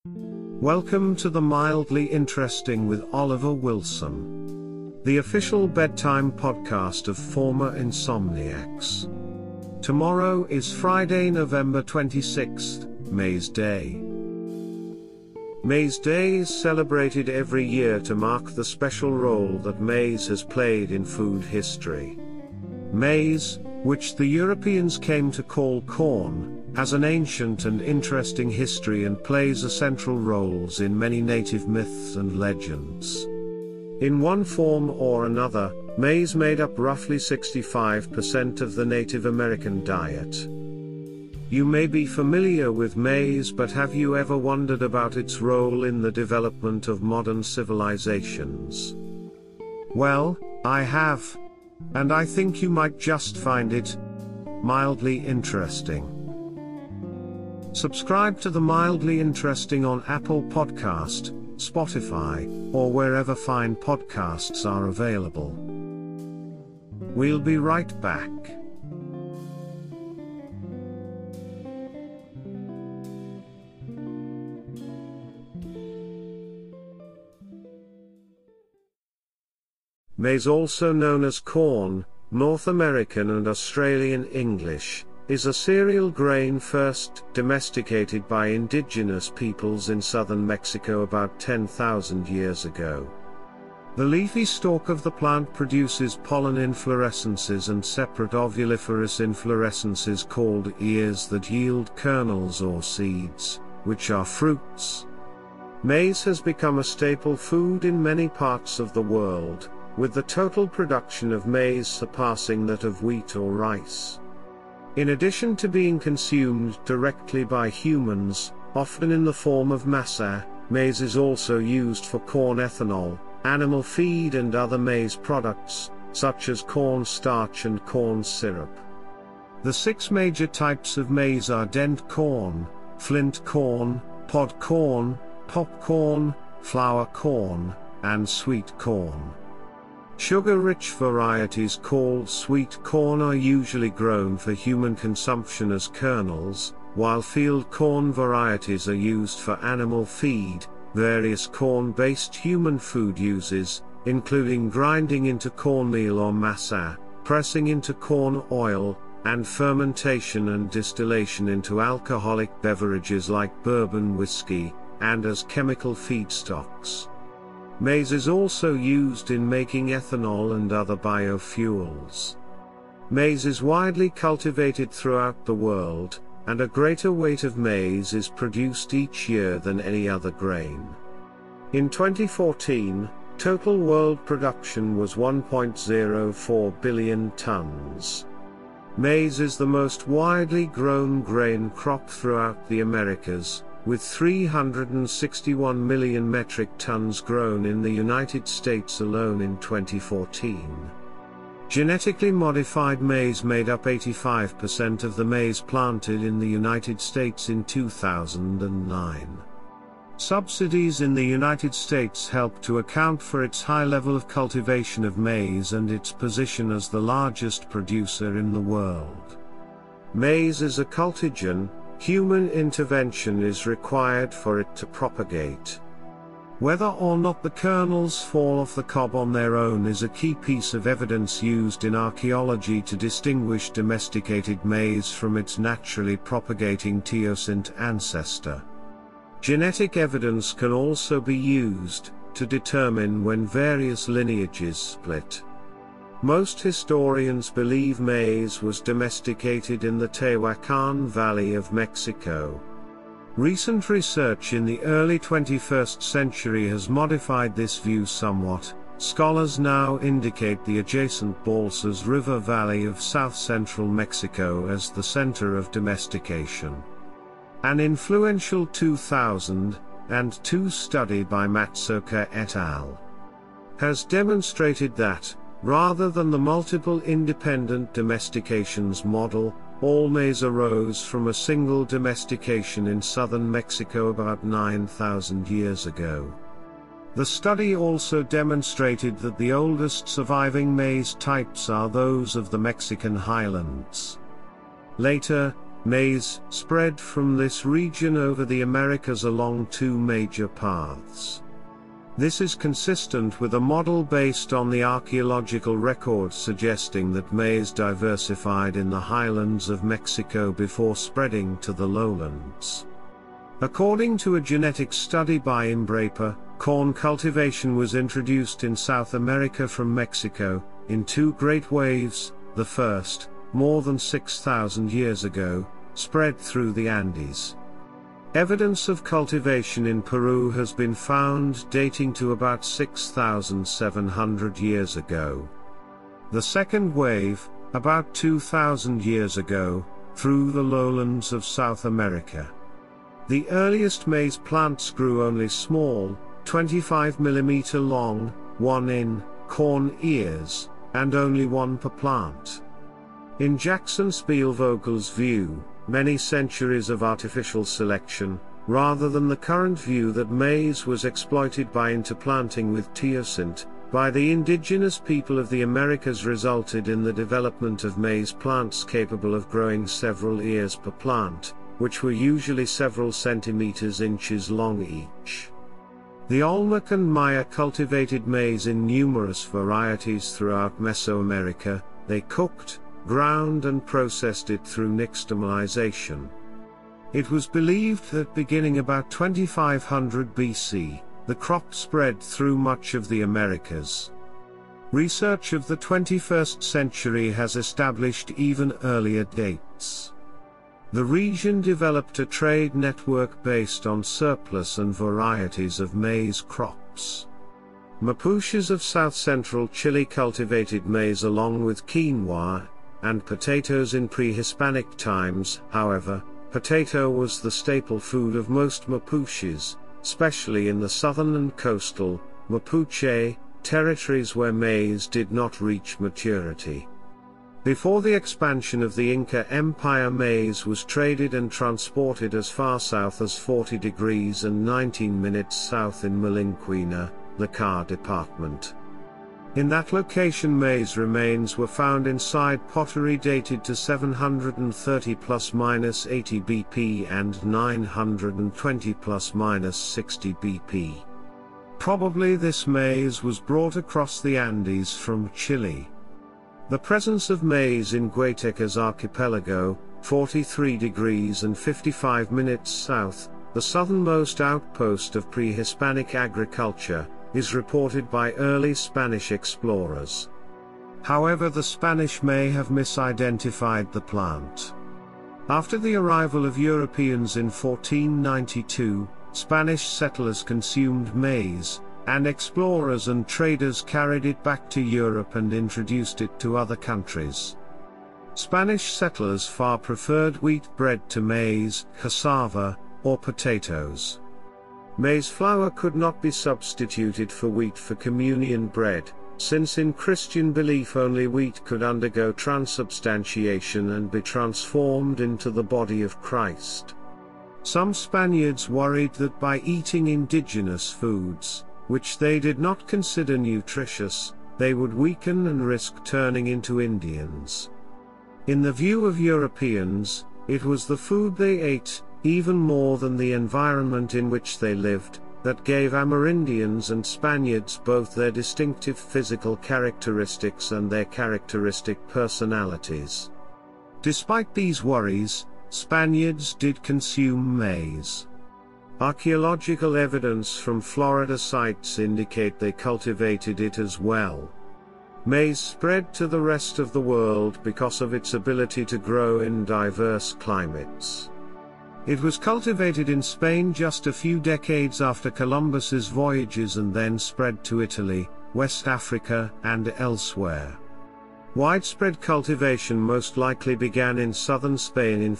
Welcome to the Mildly Interesting with Oliver Wilson, the official bedtime podcast of former insomniacs. Tomorrow is Friday, November 26th, Maize Day. Maize Day is celebrated every year to mark the special role that maize has played in food history. Maize, which the Europeans came to call corn, has an ancient and interesting history and plays a central role in many native myths and legends. In one form or another, maize made up roughly 65% of the Native American diet. You may be familiar with maize, but have you ever wondered about its role in the development of modern civilizations? Well, I have. And I think you might just find it mildly interesting. Subscribe to the Mildly Interesting on Apple Podcast, Spotify, or wherever fine podcasts are available. We'll be right back. Maize, also known as corn, North American and Australian English, is a cereal grain first domesticated by indigenous peoples in southern Mexico about 10,000 years ago. The leafy stalk of the plant produces pollen inflorescences and separate ovuliferous inflorescences called ears that yield kernels or seeds, which are fruits. Maize has become a staple food in many parts of the world, with the total production of maize surpassing that of wheat or rice. In addition to being consumed directly by humans, often in the form of masa, maize is also used for corn ethanol, animal feed and other maize products, such as corn starch and corn syrup. The 6 major types of maize are dent corn, flint corn, pod corn, popcorn, flour corn, and sweet corn. Sugar-rich varieties called sweet corn are usually grown for human consumption as kernels, while field corn varieties are used for animal feed. Various corn-based human food uses, including grinding into cornmeal or masa, pressing into corn oil, and fermentation and distillation into alcoholic beverages like bourbon whiskey, and as chemical feedstocks. Maize is also used in making ethanol and other biofuels. Maize is widely cultivated throughout the world, and a greater weight of maize is produced each year than any other grain. In 2014, total world production was 1.04 billion tons. Maize is the most widely grown grain crop throughout the Americas, with 361 million metric tons grown in the United States alone in 2014. Genetically modified maize made up 85% of the maize planted in the United States in 2009. Subsidies in the United States help to account for its high level of cultivation of maize and its position as the largest producer in the world. Maize is a cultigen. Human intervention is required for it to propagate. Whether or not the kernels fall off the cob on their own is a key piece of evidence used in archaeology to distinguish domesticated maize from its naturally propagating teosint ancestor. Genetic evidence can also be used to determine when various lineages split. Most historians believe maize was domesticated in the Tehuacan Valley of Mexico. Recent research in the early 21st century has modified this view somewhat. Scholars now indicate the adjacent Balsas River Valley of south-central Mexico as the center of domestication. An influential 2002 study by Matsuoka et al. has demonstrated that, rather than the multiple independent domestications model, all maize arose from a single domestication in southern Mexico about 9,000 years ago. The study also demonstrated that the oldest surviving maize types are those of the Mexican highlands. Later, Maize spread from this region over the Americas along two major paths. This is consistent with a model based on the archaeological records suggesting that maize diversified in the highlands of Mexico before spreading to the lowlands. According to a genetic study by Embrapa, corn cultivation was introduced in South America from Mexico, in two great waves. The first, more than 6,000 years ago, spread through the Andes. Evidence of cultivation in Peru has been found dating to about 6,700 years ago. The second wave, about 2,000 years ago, through the lowlands of South America. The earliest maize plants grew only small, 25 mm long, 1 in, corn ears, and only one per plant. In Jackson Spielvogel's view, many centuries of artificial selection, rather than the current view that maize was exploited by interplanting with teosint, by the indigenous people of the Americas resulted in the development of maize plants capable of growing several ears per plant, which were usually several inches long each. The Olmec and Maya cultivated maize in numerous varieties throughout Mesoamerica. They cooked, ground and processed it through nixtamalization. It was believed that beginning about 2500 BC, the crop spread through much of the Americas. Research of the 21st century has established even earlier dates. The region developed a trade network based on surplus and varieties of maize crops. Mapuches of south-central Chile cultivated maize along with quinoa and potatoes in pre-Hispanic times. However, potato was the staple food of most Mapuches, especially in the southern and coastal Mapuche territories where maize did not reach maturity. Before the expansion of the Inca Empire, maize was traded and transported as far south as 40 degrees and 19 minutes south in Malinquina, Lecca department. In that location, maize remains were found inside pottery dated to 730 ± 80 BP and 920 ± 60 BP. Probably this maize was brought across the Andes from Chile. The presence of maize in Guateca's archipelago, 43 degrees and 55 minutes south, the southernmost outpost of pre-Hispanic agriculture, is reported by early Spanish explorers. However, the Spanish may have misidentified the plant. After the arrival of Europeans in 1492, Spanish settlers consumed maize, and explorers and traders carried it back to Europe and introduced it to other countries. Spanish settlers far preferred wheat bread to maize, cassava, or potatoes. Maize flour could not be substituted for wheat for communion bread, since in Christian belief only wheat could undergo transubstantiation and be transformed into the body of Christ. Some Spaniards worried that by eating indigenous foods, which they did not consider nutritious, they would weaken and risk turning into Indians. In the view of Europeans, it was the food they ate, even more than the environment in which they lived, that gave Amerindians and Spaniards both their distinctive physical characteristics and their characteristic personalities. Despite these worries, Spaniards did consume maize. Archaeological evidence from Florida sites indicate they cultivated it as well. Maize spread to the rest of the world because of its ability to grow in diverse climates. It was cultivated in Spain just a few decades after Columbus's voyages and then spread to Italy, West Africa, and elsewhere. Widespread cultivation most likely began in southern Spain in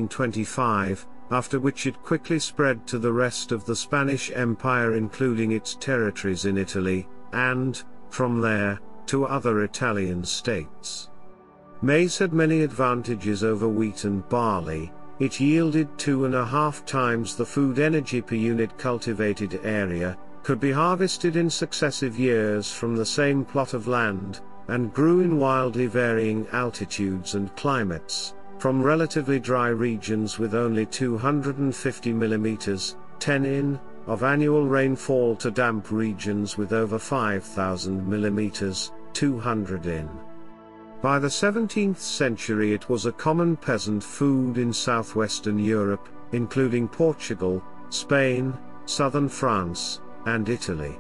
1525, after which it quickly spread to the rest of the Spanish Empire, including its territories in Italy, and, from there, to other Italian states. Maize had many advantages over wheat and barley. It yielded 2.5 times the food energy per unit cultivated area, could be harvested in successive years from the same plot of land, and grew in wildly varying altitudes and climates, from relatively dry regions with only 250 mm, 10 in, of annual rainfall to damp regions with over 5,000 mm, 200 in. By the 17th century it was a common peasant food in southwestern Europe, including Portugal, Spain, southern France, and Italy.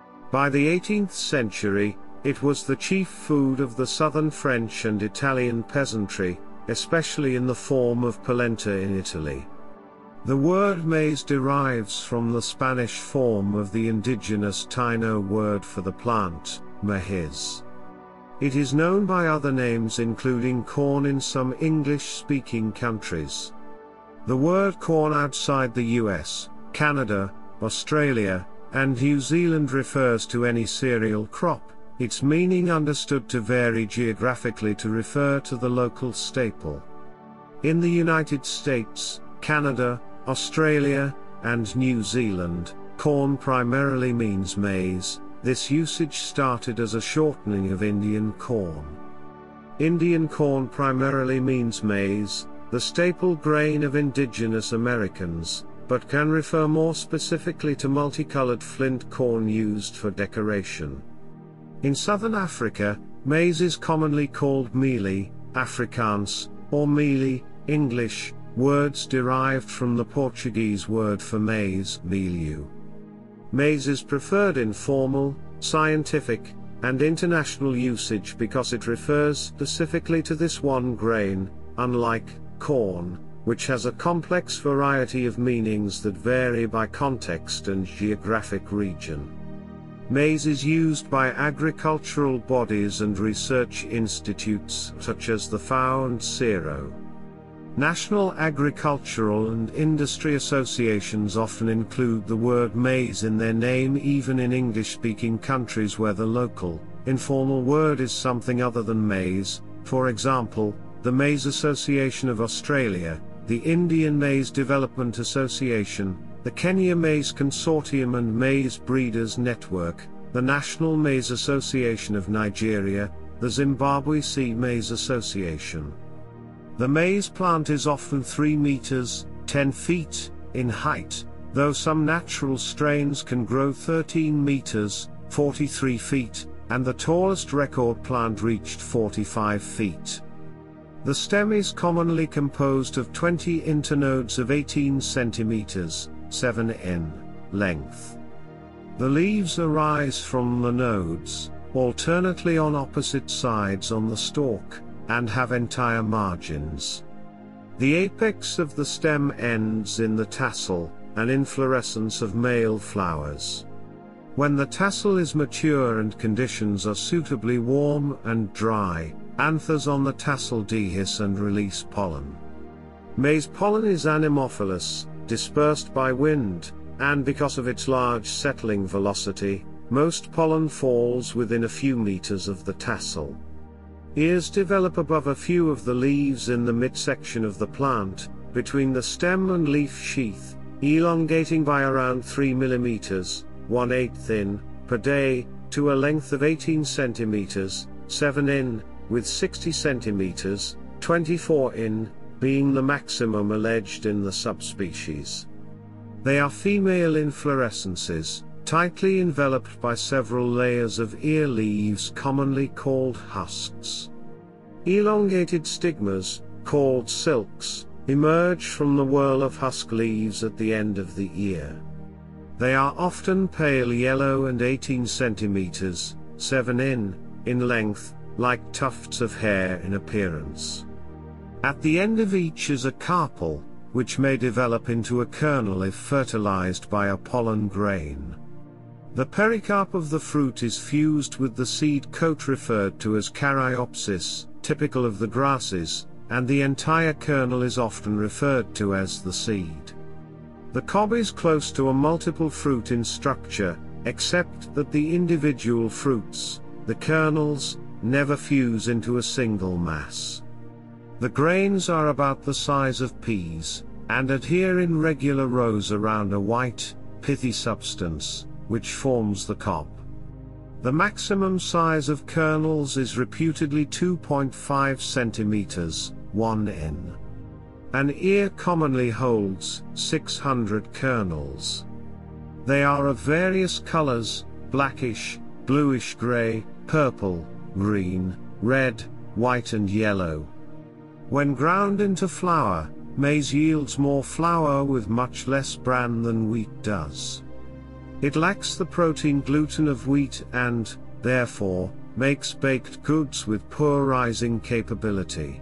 By the 18th century, it was the chief food of the southern French and Italian peasantry, especially in the form of polenta in Italy. The word maize derives from the Spanish form of the indigenous Taino word for the plant, maíz. It is known by other names including corn in some English-speaking countries. The word corn outside the US, Canada, Australia, and New Zealand refers to any cereal crop, its meaning understood to vary geographically to refer to the local staple. In the United States, Canada, Australia, and New Zealand, corn primarily means maize. This usage started as a shortening of Indian corn. Indian corn primarily means maize, the staple grain of indigenous Americans, but can refer more specifically to multicolored flint corn used for decoration. In southern Africa, maize is commonly called mealie, Afrikaans, or mealie, English, words derived from the Portuguese word for maize, milho. Maize is preferred in formal, scientific, and international usage because it refers specifically to this one grain, unlike corn, which has a complex variety of meanings that vary by context and geographic region. Maize is used by agricultural bodies and research institutes such as the FAO and CIRO. National agricultural and industry associations often include the word maize in their name even in English-speaking countries where the local, informal word is something other than maize, for example, the Maize Association of Australia, the Indian Maize Development Association, the Kenya Maize Consortium and Maize Breeders Network, the National Maize Association of Nigeria, the Zimbabwe Sea Maize Association. The maize plant is often 3 meters, 10 feet, in height, though some natural strains can grow 13 meters, 43 feet, and the tallest record plant reached 45 feet. The stem is commonly composed of 20 internodes of 18 centimeters, 7 in, length. The leaves arise from the nodes, alternately on opposite sides on the stalk, and have entire margins. The apex of the stem ends in the tassel, an inflorescence of male flowers. When the tassel is mature and conditions are suitably warm and dry, anthers on the tassel dehisce and release pollen. Maize pollen is anemophilous, dispersed by wind, and because of its large settling velocity, most pollen falls within a few meters of the tassel. Ears develop above a few of the leaves in the midsection of the plant, between the stem and leaf sheath, elongating by around 3 mm, 1/8 in, per day, to a length of 18 cm, 7 in, with 60 cm, 24 in, being the maximum alleged in the subspecies. They are female inflorescences, tightly enveloped by several layers of ear leaves commonly called husks. Elongated stigmas, called silks, emerge from the whorl of husk leaves at the end of the ear. They are often pale yellow and 18 centimeters, 7 in length, like tufts of hair in appearance. At the end of each is a carpel, which may develop into a kernel if fertilized by a pollen grain. The pericarp of the fruit is fused with the seed coat referred to as caryopsis, typical of the grasses, and the entire kernel is often referred to as the seed. The cob is close to a multiple fruit in structure, except that the individual fruits, the kernels, never fuse into a single mass. The grains are about the size of peas, and adhere in regular rows around a white, pithy substance, which forms the cob. The maximum size of kernels is reputedly 2.5 centimeters, 1 N. An ear commonly holds 600 kernels. They are of various colors: blackish, bluish gray, purple, green, red, white and yellow. When ground into flour, maize yields more flour with much less bran than wheat does. It lacks the protein gluten of wheat and, therefore, makes baked goods with poor rising capability.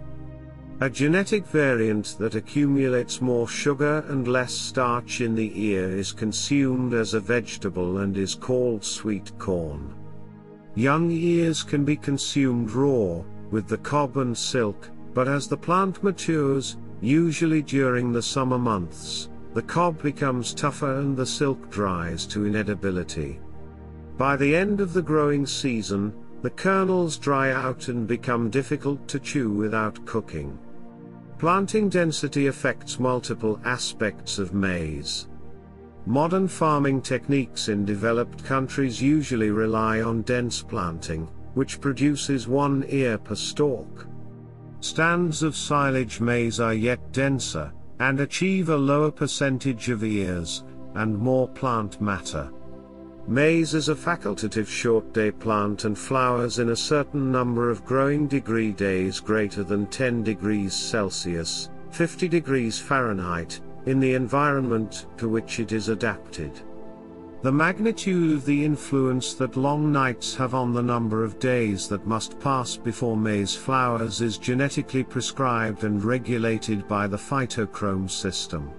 A genetic variant that accumulates more sugar and less starch in the ear is consumed as a vegetable and is called sweet corn. Young ears can be consumed raw, with the cob and silk, but as the plant matures, usually during the summer months, the cob becomes tougher and the silk dries to inedibility. By the end of the growing season, the kernels dry out and become difficult to chew without cooking. Planting density affects multiple aspects of maize. Modern farming techniques in developed countries usually rely on dense planting, which produces one ear per stalk. Stands of silage maize are yet denser, and achieve a lower percentage of ears, and more plant matter. Maize is a facultative short-day plant and flowers in a certain number of growing degree days greater than 10 degrees Celsius, 50 degrees Fahrenheit, in the environment to which it is adapted. The magnitude of the influence that long nights have on the number of days that must pass before maize flowers is genetically prescribed and regulated by the phytochrome system.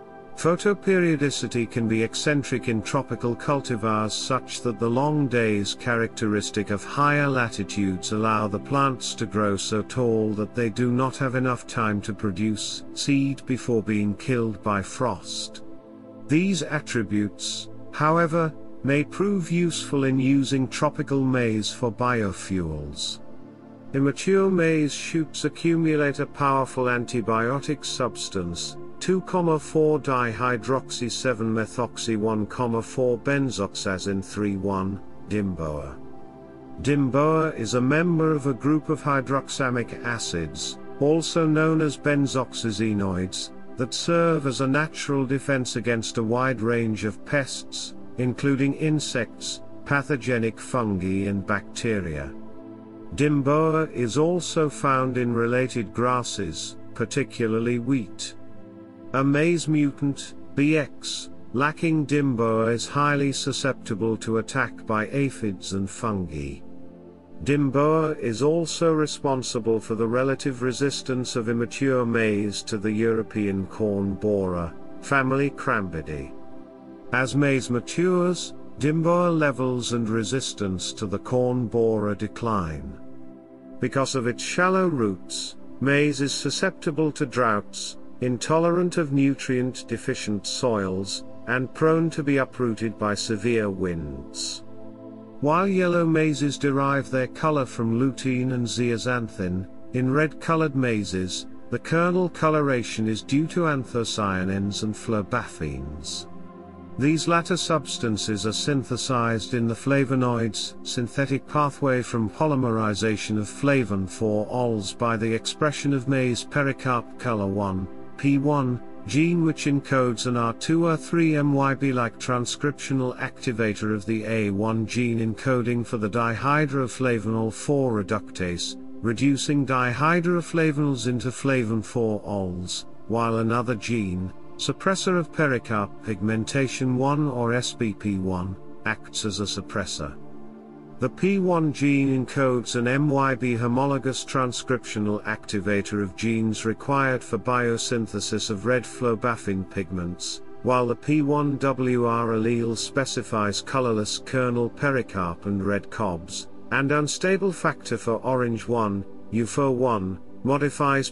Photoperiodicity can be eccentric in tropical cultivars such that the long days characteristic of higher latitudes allow the plants to grow so tall that they do not have enough time to produce seed before being killed by frost. These attributes, however, may prove useful in using tropical maize for biofuels. Immature maize shoots accumulate a powerful antibiotic substance, 2,4-dihydroxy-7-methoxy-1,4-benzoxazine 3,1, Dimboa. Dimboa is a member of a group of hydroxamic acids, also known as benzoxazenoids, that serve as a natural defense against a wide range of pests, including insects, pathogenic fungi and bacteria. Dimboa is also found in related grasses, particularly wheat. A maize mutant, BX, lacking Dimboa is highly susceptible to attack by aphids and fungi. Dimboa is also responsible for the relative resistance of immature maize to the European corn borer, family Crambidae. As maize matures, Dimboa levels and resistance to the corn borer decline. Because of its shallow roots, maize is susceptible to droughts, intolerant of nutrient-deficient soils, and prone to be uprooted by severe winds. While yellow mazes derive their color from lutein and zeaxanthin, in red-colored mazes, the kernel coloration is due to anthocyanins and florbaphenes. These latter substances are synthesized in the flavonoids synthetic pathway from polymerization of flavin 4-ols by the expression of maize pericarp color 1, P1, gene which encodes an R2 or 3 MYB-like transcriptional activator of the A1 gene encoding for the dihydroflavanol 4 reductase, reducing dihydroflavanols into flavin 4-ols, while another gene, suppressor of pericarp pigmentation 1 or SBP1, acts as a suppressor. The P1 gene encodes an MYB homologous transcriptional activator of genes required for biosynthesis of red flobaphene pigments, while the P1WR allele specifies colorless kernel pericarp and red cobs, and unstable factor for orange 1, UFO1, modifies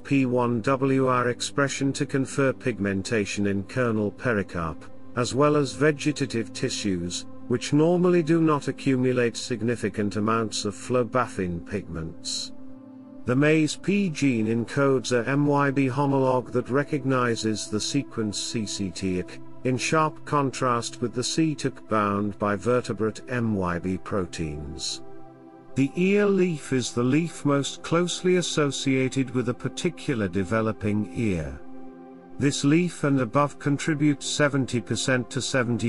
P1WR expression to confer pigmentation in kernel pericarp, as well as vegetative tissues, which normally do not accumulate significant amounts of flobaphene pigments. The maize P gene encodes a MYB homolog that recognizes the sequence CCTIC, in sharp contrast with the CTIC bound by vertebrate MYB proteins. The ear leaf is the leaf most closely associated with a particular developing ear. This leaf and above contributes 70% to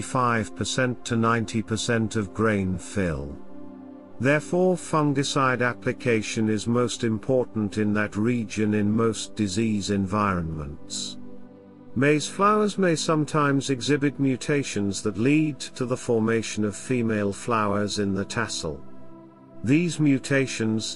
75% to 90% of grain fill. Therefore, fungicide application is most important in that region in most disease environments. Maize flowers may sometimes exhibit mutations that lead to the formation of female flowers in the tassel. These mutations,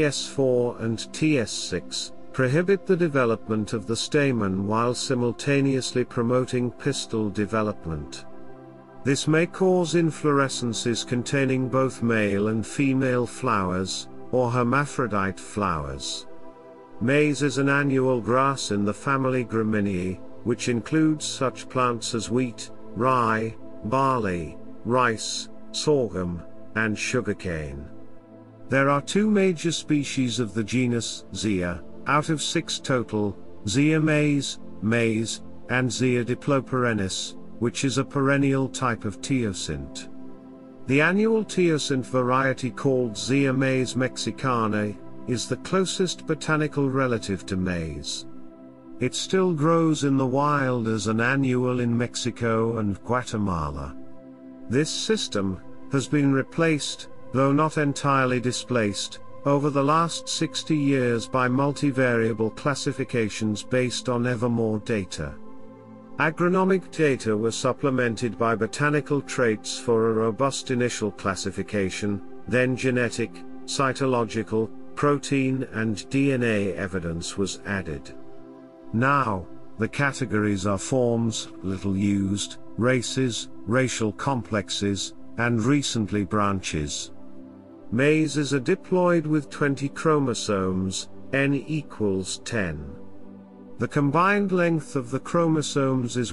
TS4 and TS6, prohibit the development of the stamen while simultaneously promoting pistil development. This may cause inflorescences containing both male and female flowers, or hermaphrodite flowers. Maize is an annual grass in the family Gramineae, which includes such plants as wheat, rye, barley, rice, sorghum, and sugarcane. There are 2 major species of the genus Zea, out of 6 total: Zea maize, maize, and Zea diploperennis, which is a perennial type of teosint. The annual teosint variety called Zea maize mexicana is the closest botanical relative to maize. It still grows in the wild as an annual in Mexico and Guatemala. This system has been replaced, though not entirely displaced, over the last 60 years by multivariable classifications based on ever more data. Agronomic data were supplemented by botanical traits for a robust initial classification, then genetic, cytological, protein and DNA evidence was added. Now, the categories are forms, little used, races, racial complexes, and recently branches. Maize is a diploid with 20 chromosomes, n equals 10. The combined length of the chromosomes is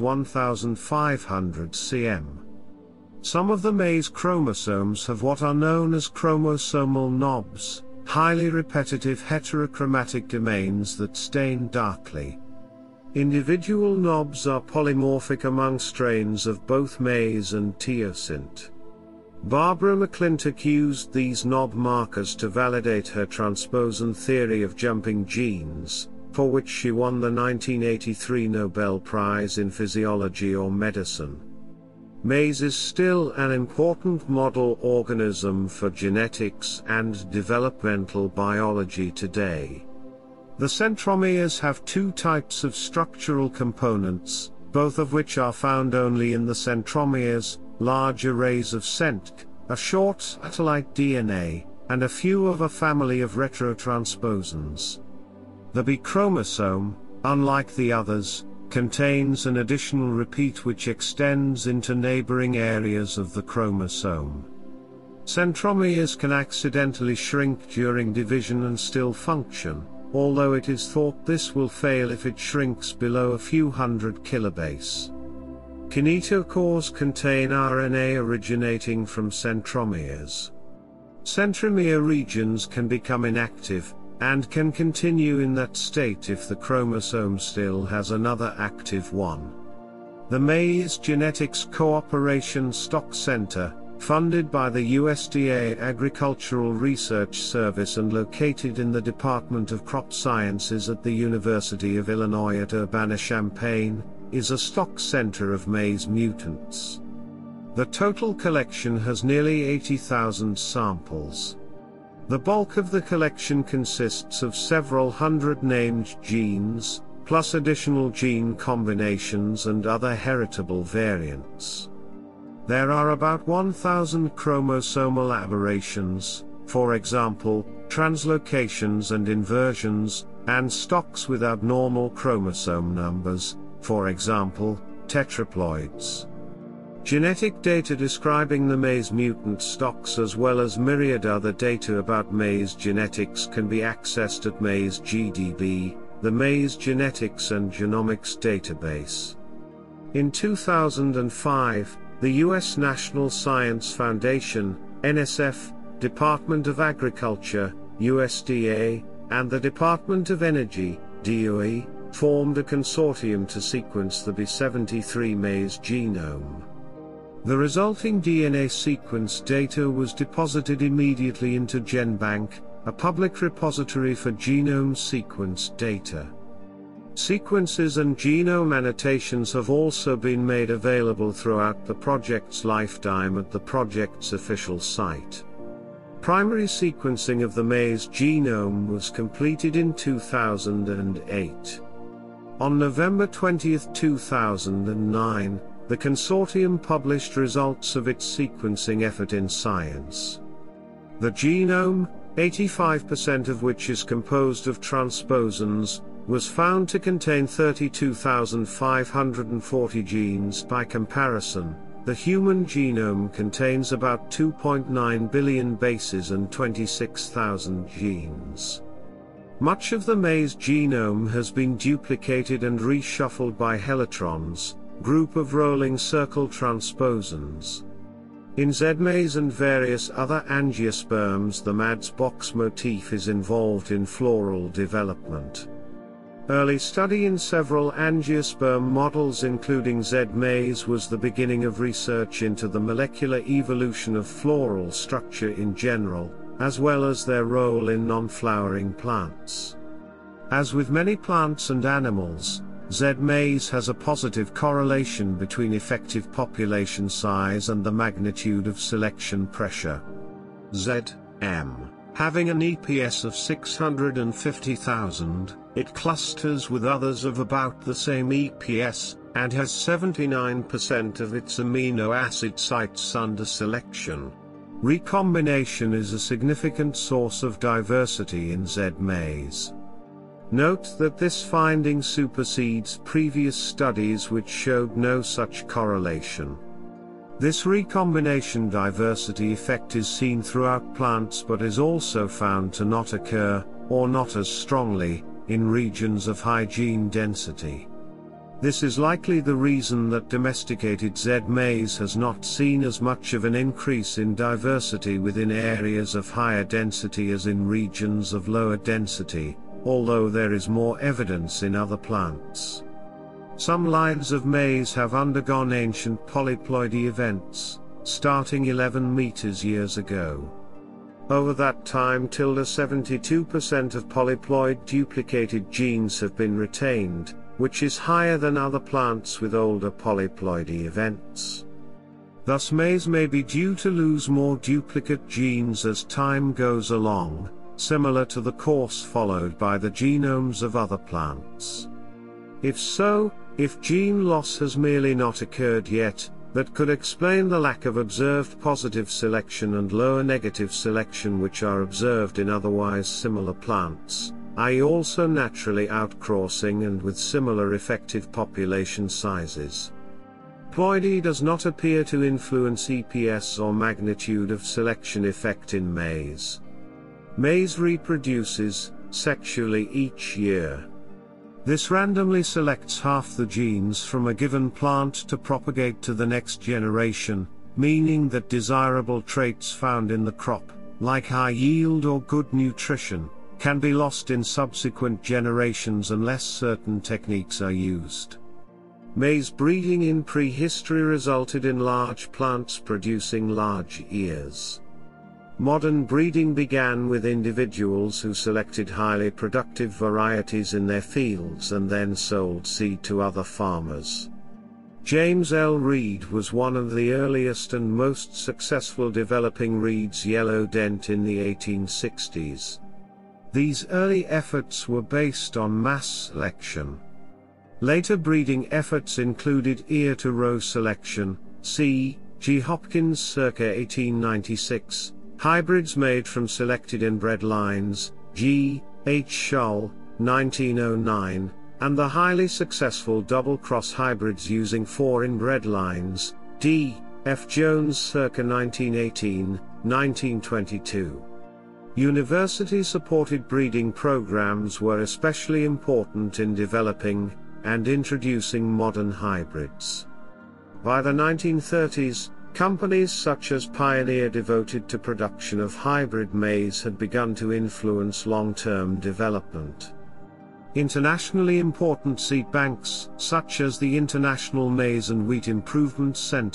1,500 cm. Some of the maize chromosomes have what are known as chromosomal knobs, highly repetitive heterochromatic domains that stain darkly. Individual knobs are polymorphic among strains of both maize and teosint. Barbara McClintock used these knob markers to validate her transposon theory of jumping genes, for which she won the 1983 Nobel Prize in Physiology or Medicine. Maize is still an important model organism for genetics and developmental biology today. The centromeres have 2 types of structural components, both of which are found only in the centromeres: large arrays of CENT, a short satellite DNA, and a few of a family of retrotransposons. The B chromosome, unlike the others, contains an additional repeat which extends into neighboring areas of the chromosome. Centromeres can accidentally shrink during division and still function, although it is thought this will fail if it shrinks below a few hundred kilobase. Kinetochores contain RNA originating from centromeres. Centromere regions can become inactive, and can continue in that state if the chromosome still has another active one. The Maize Genetics Cooperation Stock Center, funded by the USDA Agricultural Research Service and located in the Department of Crop Sciences at the University of Illinois at Urbana-Champaign, is a stock center of maize mutants. The total collection has nearly 80,000 samples. The bulk of the collection consists of several hundred named genes, plus additional gene combinations and other heritable variants. There are about 1,000 chromosomal aberrations, for example, translocations and inversions, and stocks with abnormal chromosome numbers, for example, tetraploids. Genetic data describing the maize mutant stocks as well as myriad other data about maize genetics can be accessed at MaizeGDB, the Maize Genetics and Genomics database. In 2005, the U.S. National Science Foundation, NSF, Department of Agriculture, USDA, and the Department of Energy, DOE, formed a consortium to sequence the B73 maize genome. The resulting DNA sequence data was deposited immediately into GenBank, a public repository for genome sequence data. Sequences and genome annotations have also been made available throughout the project's lifetime at the project's official site. Primary sequencing of the maize genome was completed in 2008. On November 20, 2009, the consortium published results of its sequencing effort in Science. The genome, 85% of which is composed of transposons, was found to contain 32,540 genes. By comparison, the human genome contains about 2.9 billion bases and 26,000 genes. Much of the maize genome has been duplicated and reshuffled by helitrons, group of rolling circle transposons. In Z-maize and various other angiosperms, the MADS box motif is involved in floral development. Early study in several angiosperm models including Z-maize was the beginning of research into the molecular evolution of floral structure in general, as well as their role in non-flowering plants. As with many plants and animals, Z-maize has a positive correlation between effective population size and the magnitude of selection pressure. Z-M. Having an EPS of 650,000, it clusters with others of about the same EPS, and has 79% of its amino acid sites under selection. Recombination is a significant source of diversity in Z-maize. Note that this finding supersedes previous studies which showed no such correlation. This recombination diversity effect is seen throughout plants but is also found to not occur, or not as strongly, in regions of high gene density. This is likely the reason that domesticated Z-maize has not seen as much of an increase in diversity within areas of higher density as in regions of lower density, although there is more evidence in other plants. Some lines of maize have undergone ancient polyploidy events, starting 11 years ago. Over that time 72% of polyploid duplicated genes have been retained, which is higher than other plants with older polyploidy events. Thus maize may be due to lose more duplicate genes as time goes along, similar to the course followed by the genomes of other plants. If so, if gene loss has merely not occurred yet, that could explain the lack of observed positive selection and lower negative selection which are observed in otherwise similar plants, i.e. also naturally outcrossing and with similar effective population sizes. Ploidy does not appear to influence EPS or magnitude of selection effect in maize. Maize reproduces sexually each year. This randomly selects half the genes from a given plant to propagate to the next generation, meaning that desirable traits found in the crop, like high yield or good nutrition, can be lost in subsequent generations unless certain techniques are used. Maize breeding in prehistory resulted in large plants producing large ears. Modern breeding began with individuals who selected highly productive varieties in their fields and then sold seed to other farmers. James L. Reed was one of the earliest and most successful developing Reed's yellow dent in the 1860s. These early efforts were based on mass selection. Later breeding efforts included ear-to-row selection, C. G. Hopkins circa 1896, hybrids made from selected inbred lines, G. H. Shull, 1909, and the highly successful double-cross hybrids using 4 inbred lines, D. F. Jones circa 1918, 1922. University-supported breeding programs were especially important in developing and introducing modern hybrids. By the 1930s, companies such as Pioneer devoted to production of hybrid maize had begun to influence long-term development. Internationally important seed banks, such as the International Maize and Wheat Improvement Center,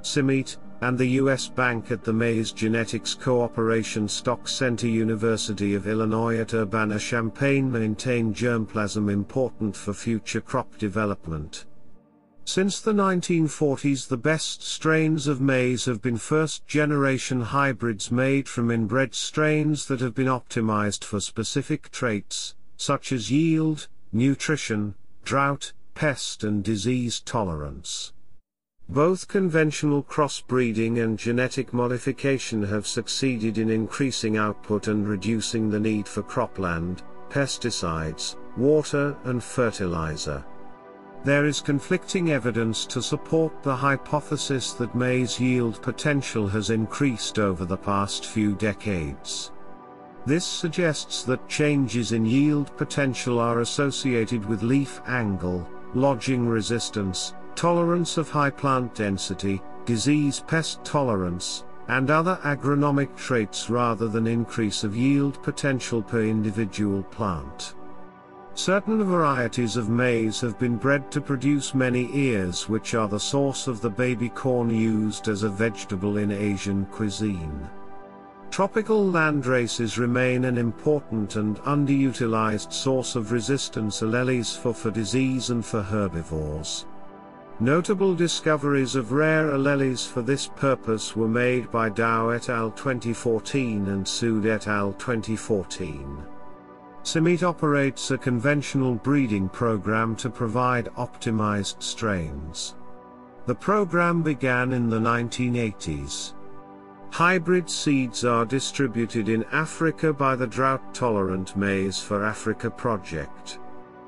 CIMMYT, and the U.S. Bank at the Maize Genetics Cooperation Stock Center. University of Illinois at Urbana-Champaign maintain germplasm important for future crop development. Since the 1940s, the best strains of maize have been first-generation hybrids made from inbred strains that have been optimized for specific traits, such as yield, nutrition, drought, pest and disease tolerance. Both conventional crossbreeding and genetic modification have succeeded in increasing output and reducing the need for cropland, pesticides, water and fertilizer. There is conflicting evidence to support the hypothesis that maize yield potential has increased over the past few decades. This suggests that changes in yield potential are associated with leaf angle, lodging resistance, tolerance of high plant density, disease pest tolerance, and other agronomic traits rather than increase of yield potential per individual plant. Certain varieties of maize have been bred to produce many ears, which are the source of the baby corn used as a vegetable in Asian cuisine. Tropical landraces remain an important and underutilized source of resistance alleles for disease and for herbivores. Notable discoveries of rare alleles for this purpose were made by Dow et al. 2014 and Sood et al. 2014. CIMMYT operates a conventional breeding program to provide optimized strains. The program began in the 1980s. Hybrid seeds are distributed in Africa by the Drought-Tolerant Maize for Africa project.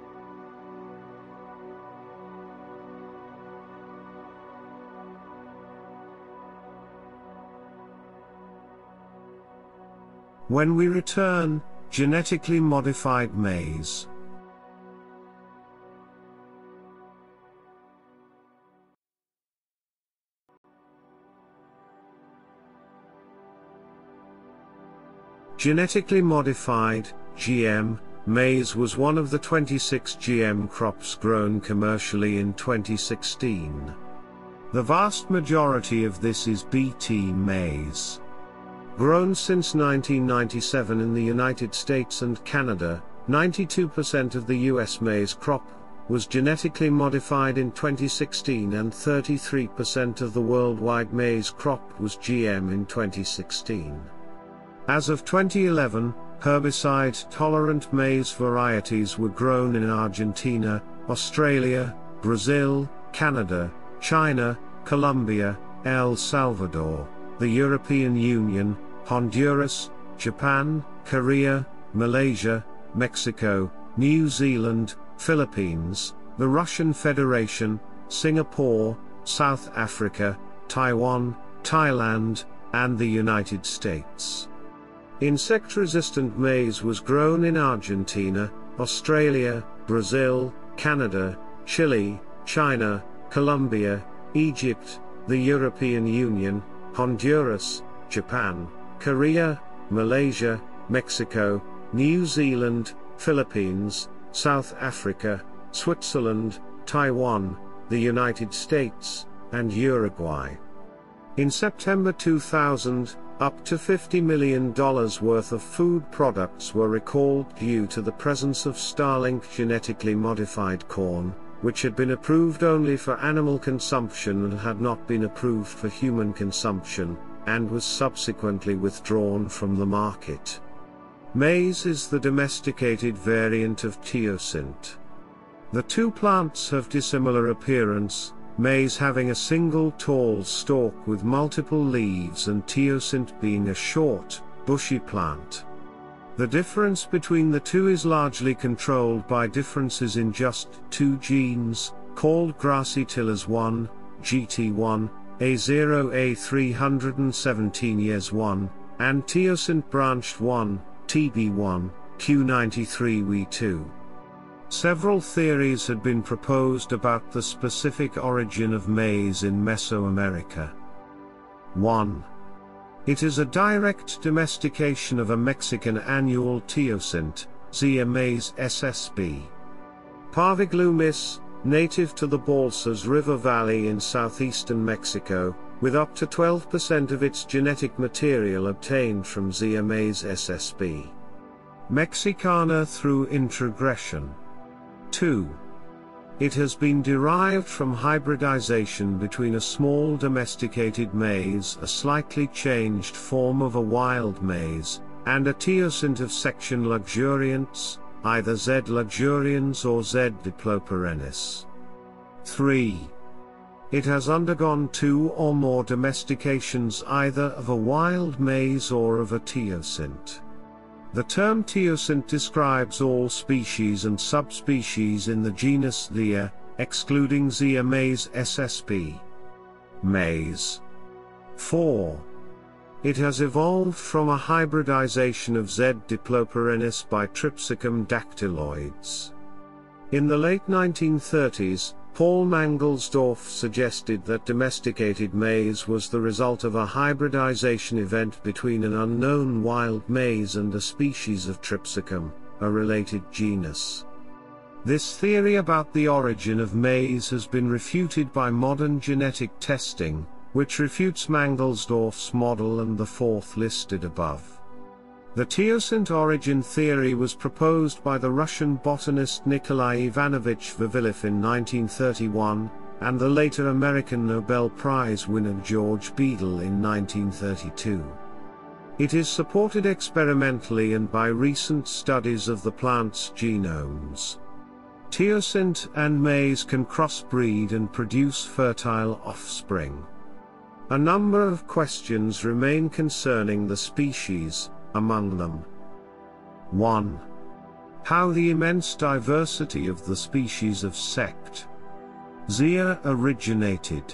When we return, genetically modified maize. Genetically modified, GM, maize was one of the 26 GM crops grown commercially in 2016. The vast majority of this is Bt maize. Grown since 1997 in the United States and Canada, 92% of the U.S. maize crop was genetically modified in 2016 and 33% of the worldwide maize crop was GM in 2016. As of 2011, herbicide-tolerant maize varieties were grown in Argentina, Australia, Brazil, Canada, China, Colombia, El Salvador, the European Union, Honduras, Japan, Korea, Malaysia, Mexico, New Zealand, Philippines, the Russian Federation, Singapore, South Africa, Taiwan, Thailand, and the United States. Insect-resistant maize was grown in Argentina, Australia, Brazil, Canada, Chile, China, Colombia, Egypt, the European Union, Honduras, Japan, Korea, Malaysia, Mexico, New Zealand, Philippines, South Africa, Switzerland, Taiwan, the United States, and Uruguay. In September 2000, up to $50 million worth of food products were recalled due to the presence of Starlink genetically modified corn, which had been approved only for animal consumption and had not been approved for human consumption, and was subsequently withdrawn from the market. Maize is the domesticated variant of teosint. The two plants have dissimilar appearance, maize having a single tall stalk with multiple leaves and teosint being a short, bushy plant. The difference between the two is largely controlled by differences in just two genes, called Gracillitis1, GT1, A0A317-1, and teosint branched 1, TB1, Q93W2. Several theories had been proposed about the specific origin of maize in Mesoamerica. 1. It is a direct domestication of a Mexican annual teosint, Zea mays ssb. Parviglumis, native to the Balsas River Valley in southeastern Mexico, with up to 12% of its genetic material obtained from Zea mays ssp. mexicana through introgression. 2. It has been derived from hybridization between a small domesticated maize, a slightly changed form of a wild maize, and a teosint of section luxurians, either Z. luxurians or Z. diploperennis. 3. It has undergone 2 or more domestications either of a wild maize or of a teosint. The term teosint describes all species and subspecies in the genus Zea, excluding Zea mays ssp. Maize. 4. It has evolved from a hybridization of Z. diploperennis by Tripsacum dactyloides. In the late 1930s, Paul Mangelsdorf suggested that domesticated maize was the result of a hybridization event between an unknown wild maize and a species of Tripsacum, a related genus. This theory about the origin of maize has been refuted by modern genetic testing, which refutes Mangelsdorf's model and the fourth listed above. The teosint origin theory was proposed by the Russian botanist Nikolai Ivanovich Vavilov in 1931, and the later American Nobel Prize winner George Beadle in 1932. It is supported experimentally and by recent studies of the plant's genomes. Teosint and maize can crossbreed and produce fertile offspring. A number of questions remain concerning the species, among them. 1. How the immense diversity of the species of sect Zea originated.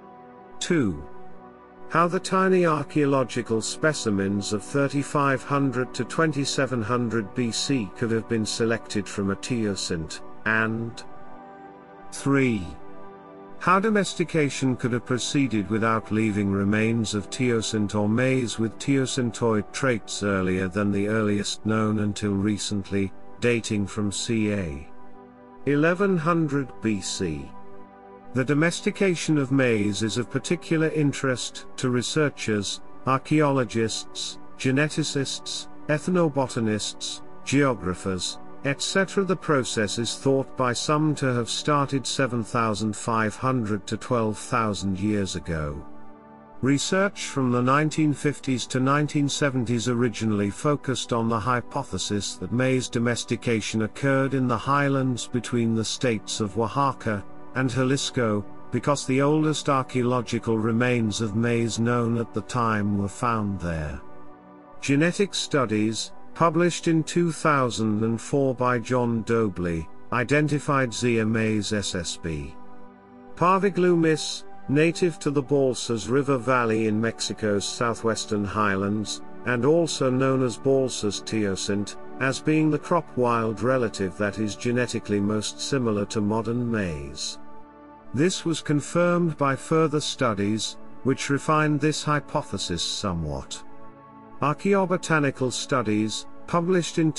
2. How the tiny archaeological specimens of 3500 to 2700 BC could have been selected from a teosint, and 3. How domestication could have proceeded without leaving remains of teosint or maize with teosintoid traits earlier than the earliest known until recently, dating from ca. 1100 BC. The domestication of maize is of particular interest to researchers, archaeologists, geneticists, ethnobotanists, geographers, etc. The process is thought by some to have started 7,500 to 12,000 years ago. Research from the 1950s to 1970s originally focused on the hypothesis that maize domestication occurred in the highlands between the states of Oaxaca and Jalisco, because the oldest archaeological remains of maize known at the time were found there. Genetic studies, published in 2004 by John Dobley, identified Zea mays ssp. parviglumis, native to the Balsas River Valley in Mexico's southwestern highlands, and also known as Balsas teosint, as being the crop wild relative that is genetically most similar to modern maize. This was confirmed by further studies, which refined this hypothesis somewhat. Archaeobotanical studies, published in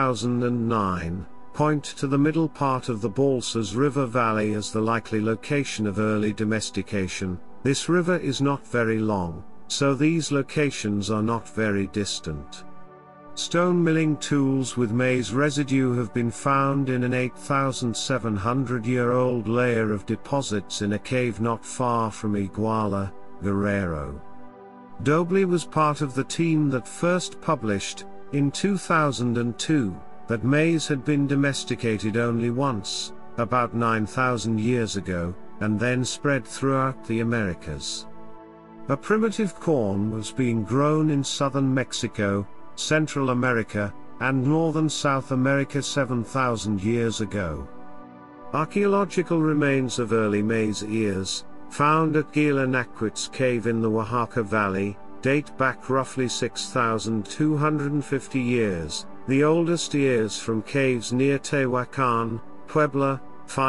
2009, point to the middle part of the Balsas River Valley as the likely location of early domestication. This river is not very long, so these locations are not very distant. Stone milling tools with maize residue have been found in an 8,700-year-old layer of deposits in a cave not far from Iguala, Guerrero. Dobley was part of the team that first published, in 2002, that maize had been domesticated only once, about 9,000 years ago, and then spread throughout the Americas. A primitive corn was being grown in southern Mexico, Central America, and northern South America 7,000 years ago. Archaeological remains of early maize ears, found at Gila-Naquit's cave in the Oaxaca Valley, date back roughly 6,250 years, the oldest ears from caves near Tehuacan, Puebla,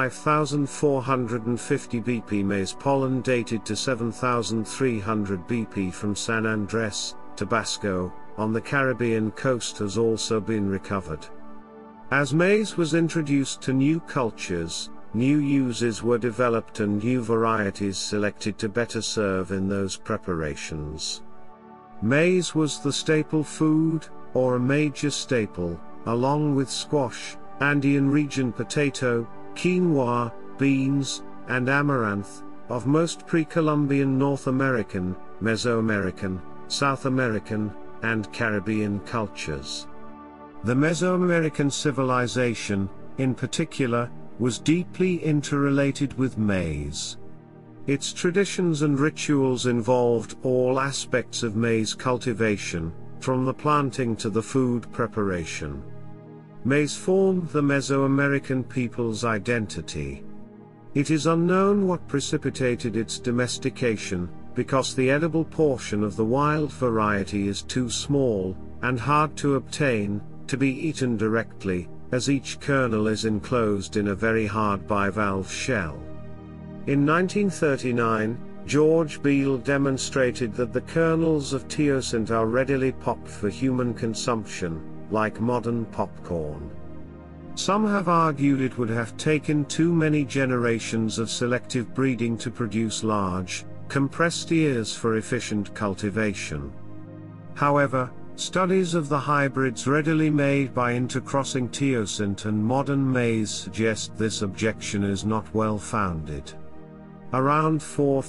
5,450 BP. Maize pollen dated to 7,300 BP from San Andres, Tabasco, on the Caribbean coast has also been recovered. As maize was introduced to new cultures, new uses were developed and new varieties selected to better serve in those preparations. Maize was the staple food, or a major staple, along with squash, Andean region potato, quinoa, beans, and amaranth, of most pre-Columbian North American, Mesoamerican, South American, and Caribbean cultures. The Mesoamerican civilization, in particular, was deeply interrelated with maize. Its traditions and rituals involved all aspects of maize cultivation, from the planting to the food preparation. Maize formed the Mesoamerican people's identity. It is unknown what precipitated its domestication, because the edible portion of the wild variety is too small, and hard to obtain, to be eaten directly, as each kernel is enclosed in a very hard bivalve shell. In 1939, George Beale demonstrated that the kernels of teosinte are readily popped for human consumption, like modern popcorn. Some have argued it would have taken too many generations of selective breeding to produce large, compressed ears for efficient cultivation. However, studies of the hybrids readily made by intercrossing teosinte and modern maize suggest this objection is not well founded. Around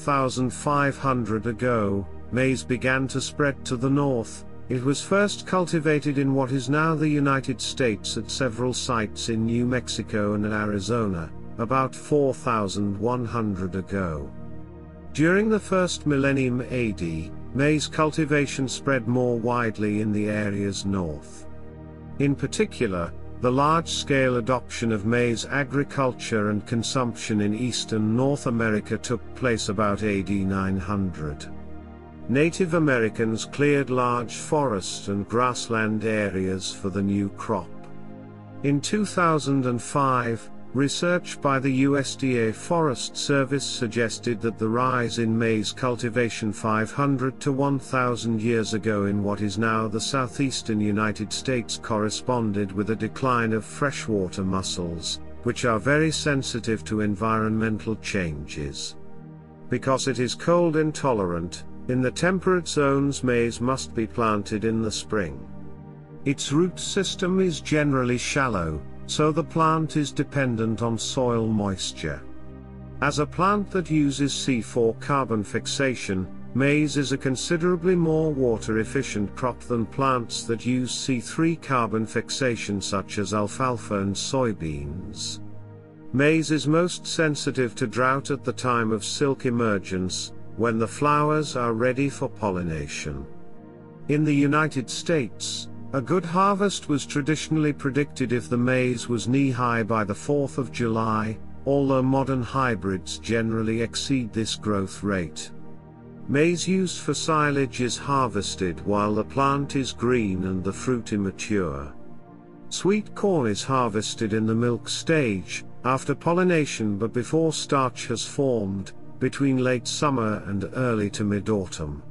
4,500 ago, maize began to spread to the north. It was first cultivated in what is now the United States at several sites in New Mexico and Arizona, about 4,100 ago. During the first millennium AD, maize cultivation spread more widely in the areas north. In particular, the large-scale adoption of maize agriculture and consumption in eastern North America took place about AD 900. Native Americans cleared large forest and grassland areas for the new crop. In 2005, research by the USDA Forest Service suggested that the rise in maize cultivation 500 to 1,000 years ago in what is now the southeastern United States corresponded with a decline of freshwater mussels, which are very sensitive to environmental changes. Because it is cold intolerant, in the temperate zones maize must be planted in the spring. Its root system is generally shallow, so the plant is dependent on soil moisture. As a plant that uses C4 carbon fixation, maize is a considerably more water-efficient crop than plants that use C3 carbon fixation such as alfalfa and soybeans. Maize is most sensitive to drought at the time of silk emergence, when the flowers are ready for pollination. In the United States, a good harvest was traditionally predicted if the maize was knee-high by the 4th of July, although modern hybrids generally exceed this growth rate. Maize used for silage is harvested while the plant is green and the fruit immature. Sweet corn is harvested in the milk stage, after pollination but before starch has formed, between late summer and early to mid-autumn.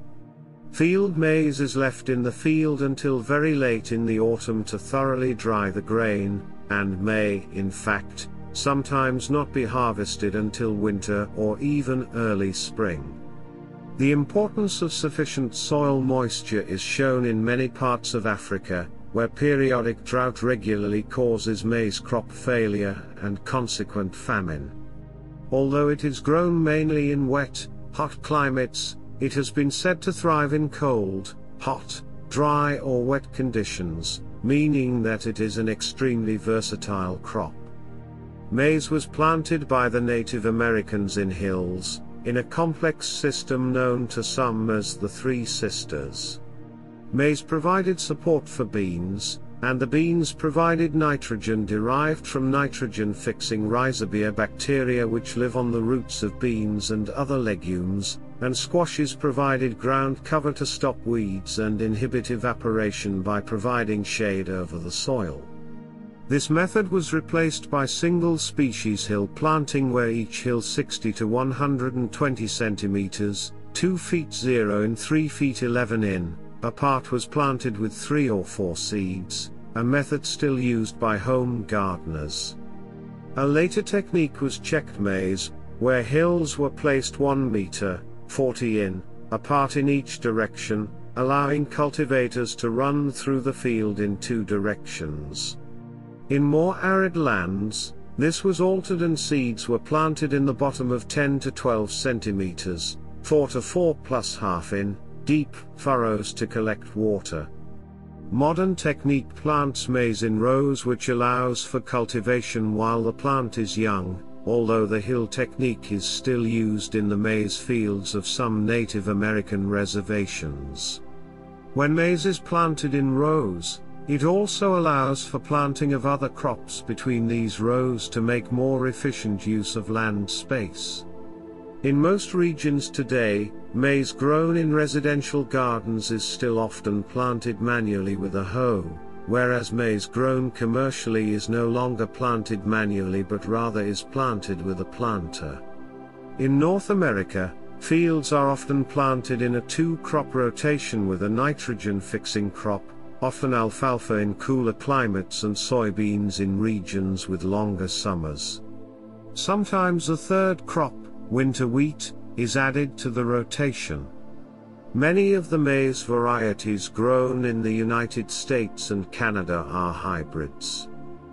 Field maize is left in the field until very late in the autumn to thoroughly dry the grain, and may, in fact, sometimes not be harvested until winter or even early spring. The importance of sufficient soil moisture is shown in many parts of Africa, where periodic drought regularly causes maize crop failure and consequent famine. Although it is grown mainly in wet, hot climates, it has been said to thrive in cold, hot, dry or wet conditions, meaning that it is an extremely versatile crop. Maize was planted by the Native Americans in hills, in a complex system known to some as the Three Sisters. Maize provided support for beans, and the beans provided nitrogen derived from nitrogen-fixing rhizobia bacteria which live on the roots of beans and other legumes, and squashes provided ground cover to stop weeds and inhibit evaporation by providing shade over the soil. This method was replaced by single-species hill planting where each hill 60 to 120 centimeters, 2 feet 0 and 3 feet 11 in, apart was planted with 3 or 4 seeds, a method still used by home gardeners. A later technique was checked maize, where hills were placed 1 meter, 40 in, apart in each direction, allowing cultivators to run through the field in 2 directions. In more arid lands, this was altered and seeds were planted in the bottom of 10 to 12 centimeters, 4 to 4 plus half in, deep furrows to collect water. Modern technique plants maize in rows, which allows for cultivation while the plant is young, although the hill technique is still used in the maize fields of some Native American reservations. When maize is planted in rows, it also allows for planting of other crops between these rows to make more efficient use of land space. In most regions today, maize grown in residential gardens is still often planted manually with a hoe, whereas maize grown commercially is no longer planted manually but rather is planted with a planter. In North America, fields are often planted in a 2-crop rotation with a nitrogen-fixing crop, often alfalfa in cooler climates and soybeans in regions with longer summers. Sometimes a 3rd crop, winter wheat, is added to the rotation. Many of the maize varieties grown in the United States and Canada are hybrids.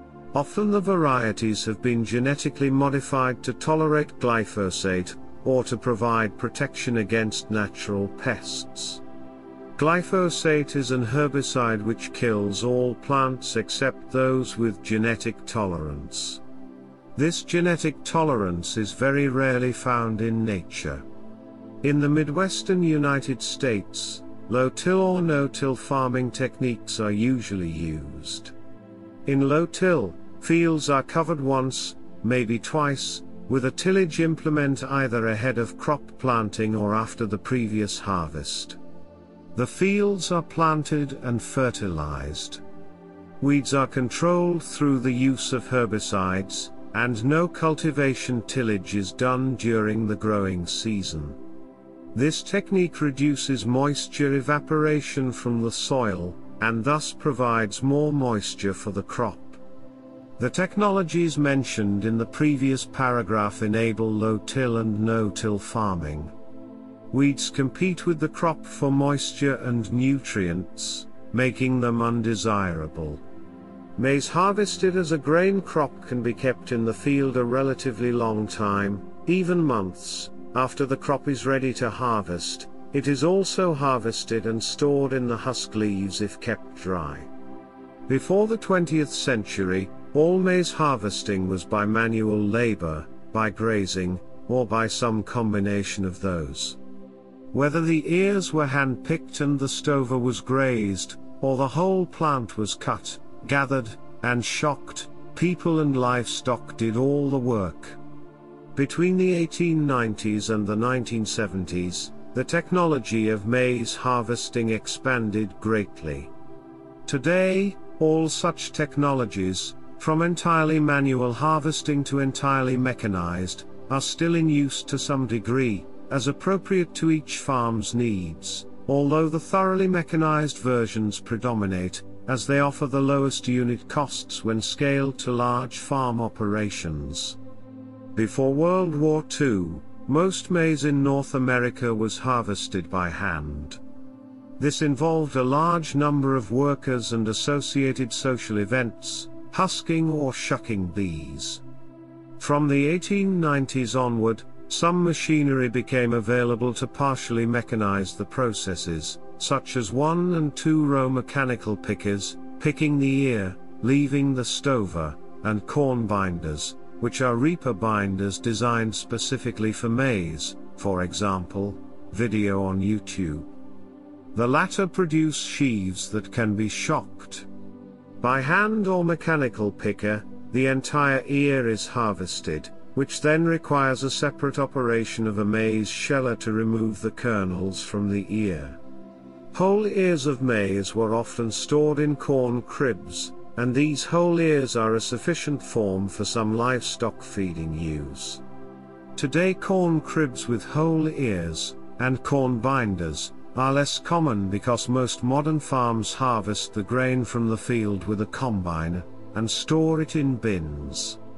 Often the varieties have been genetically modified to tolerate glyphosate, or to provide protection against natural pests. Glyphosate is an herbicide which kills all plants except those with genetic tolerance. This genetic tolerance is very rarely found in nature. In the Midwestern United States, low-till or no-till farming techniques are usually used. In low-till, fields are covered once, maybe twice, with a tillage implement either ahead of crop planting or after the previous harvest. The fields are planted and fertilized. Weeds are controlled through the use of herbicides, and no cultivation tillage is done during the growing season. This technique reduces moisture evaporation from the soil, and thus provides more moisture for the crop. The technologies mentioned in the previous paragraph enable low-till and no-till farming. Weeds compete with the crop for moisture and nutrients, making them undesirable. Maize harvested as a grain crop can be kept in the field a relatively long time, even months, after the crop is ready to harvest. It is also harvested and stored in the husk leaves if kept dry. Before the 20th century, all maize harvesting was by manual labor, by grazing, or by some combination of those. Whether the ears were hand-picked and the stover was grazed, or the whole plant was cut, gathered, and shocked, people and livestock did all the work. Between the 1890s and the 1970s, the technology of maize harvesting expanded greatly. Today, all such technologies, from entirely manual harvesting to entirely mechanized, are still in use to some degree, as appropriate to each farm's needs, although the thoroughly mechanized versions predominate, as they offer the lowest unit costs when scaled to large farm operations. Before World War II, most maize in North America was harvested by hand. This involved a large number of workers and associated social events, husking or shucking bees. From the 1890s onward, some machinery became available to partially mechanize the processes, such as 1- and 2-row mechanical pickers, picking the ear, leaving the stover, and corn binders, which are reaper binders designed specifically for maize, for example, video on YouTube. The latter produce sheaves that can be shocked. By hand or mechanical picker, the entire ear is harvested, which then requires a separate operation of a maize sheller to remove the kernels from the ear. Whole ears of maize were often stored in corn cribs, and these whole ears are a sufficient form for some livestock feeding use. Today corn cribs with whole ears, and corn binders, are less common because most modern farms harvest the grain from the field with a combine, and store it in bins.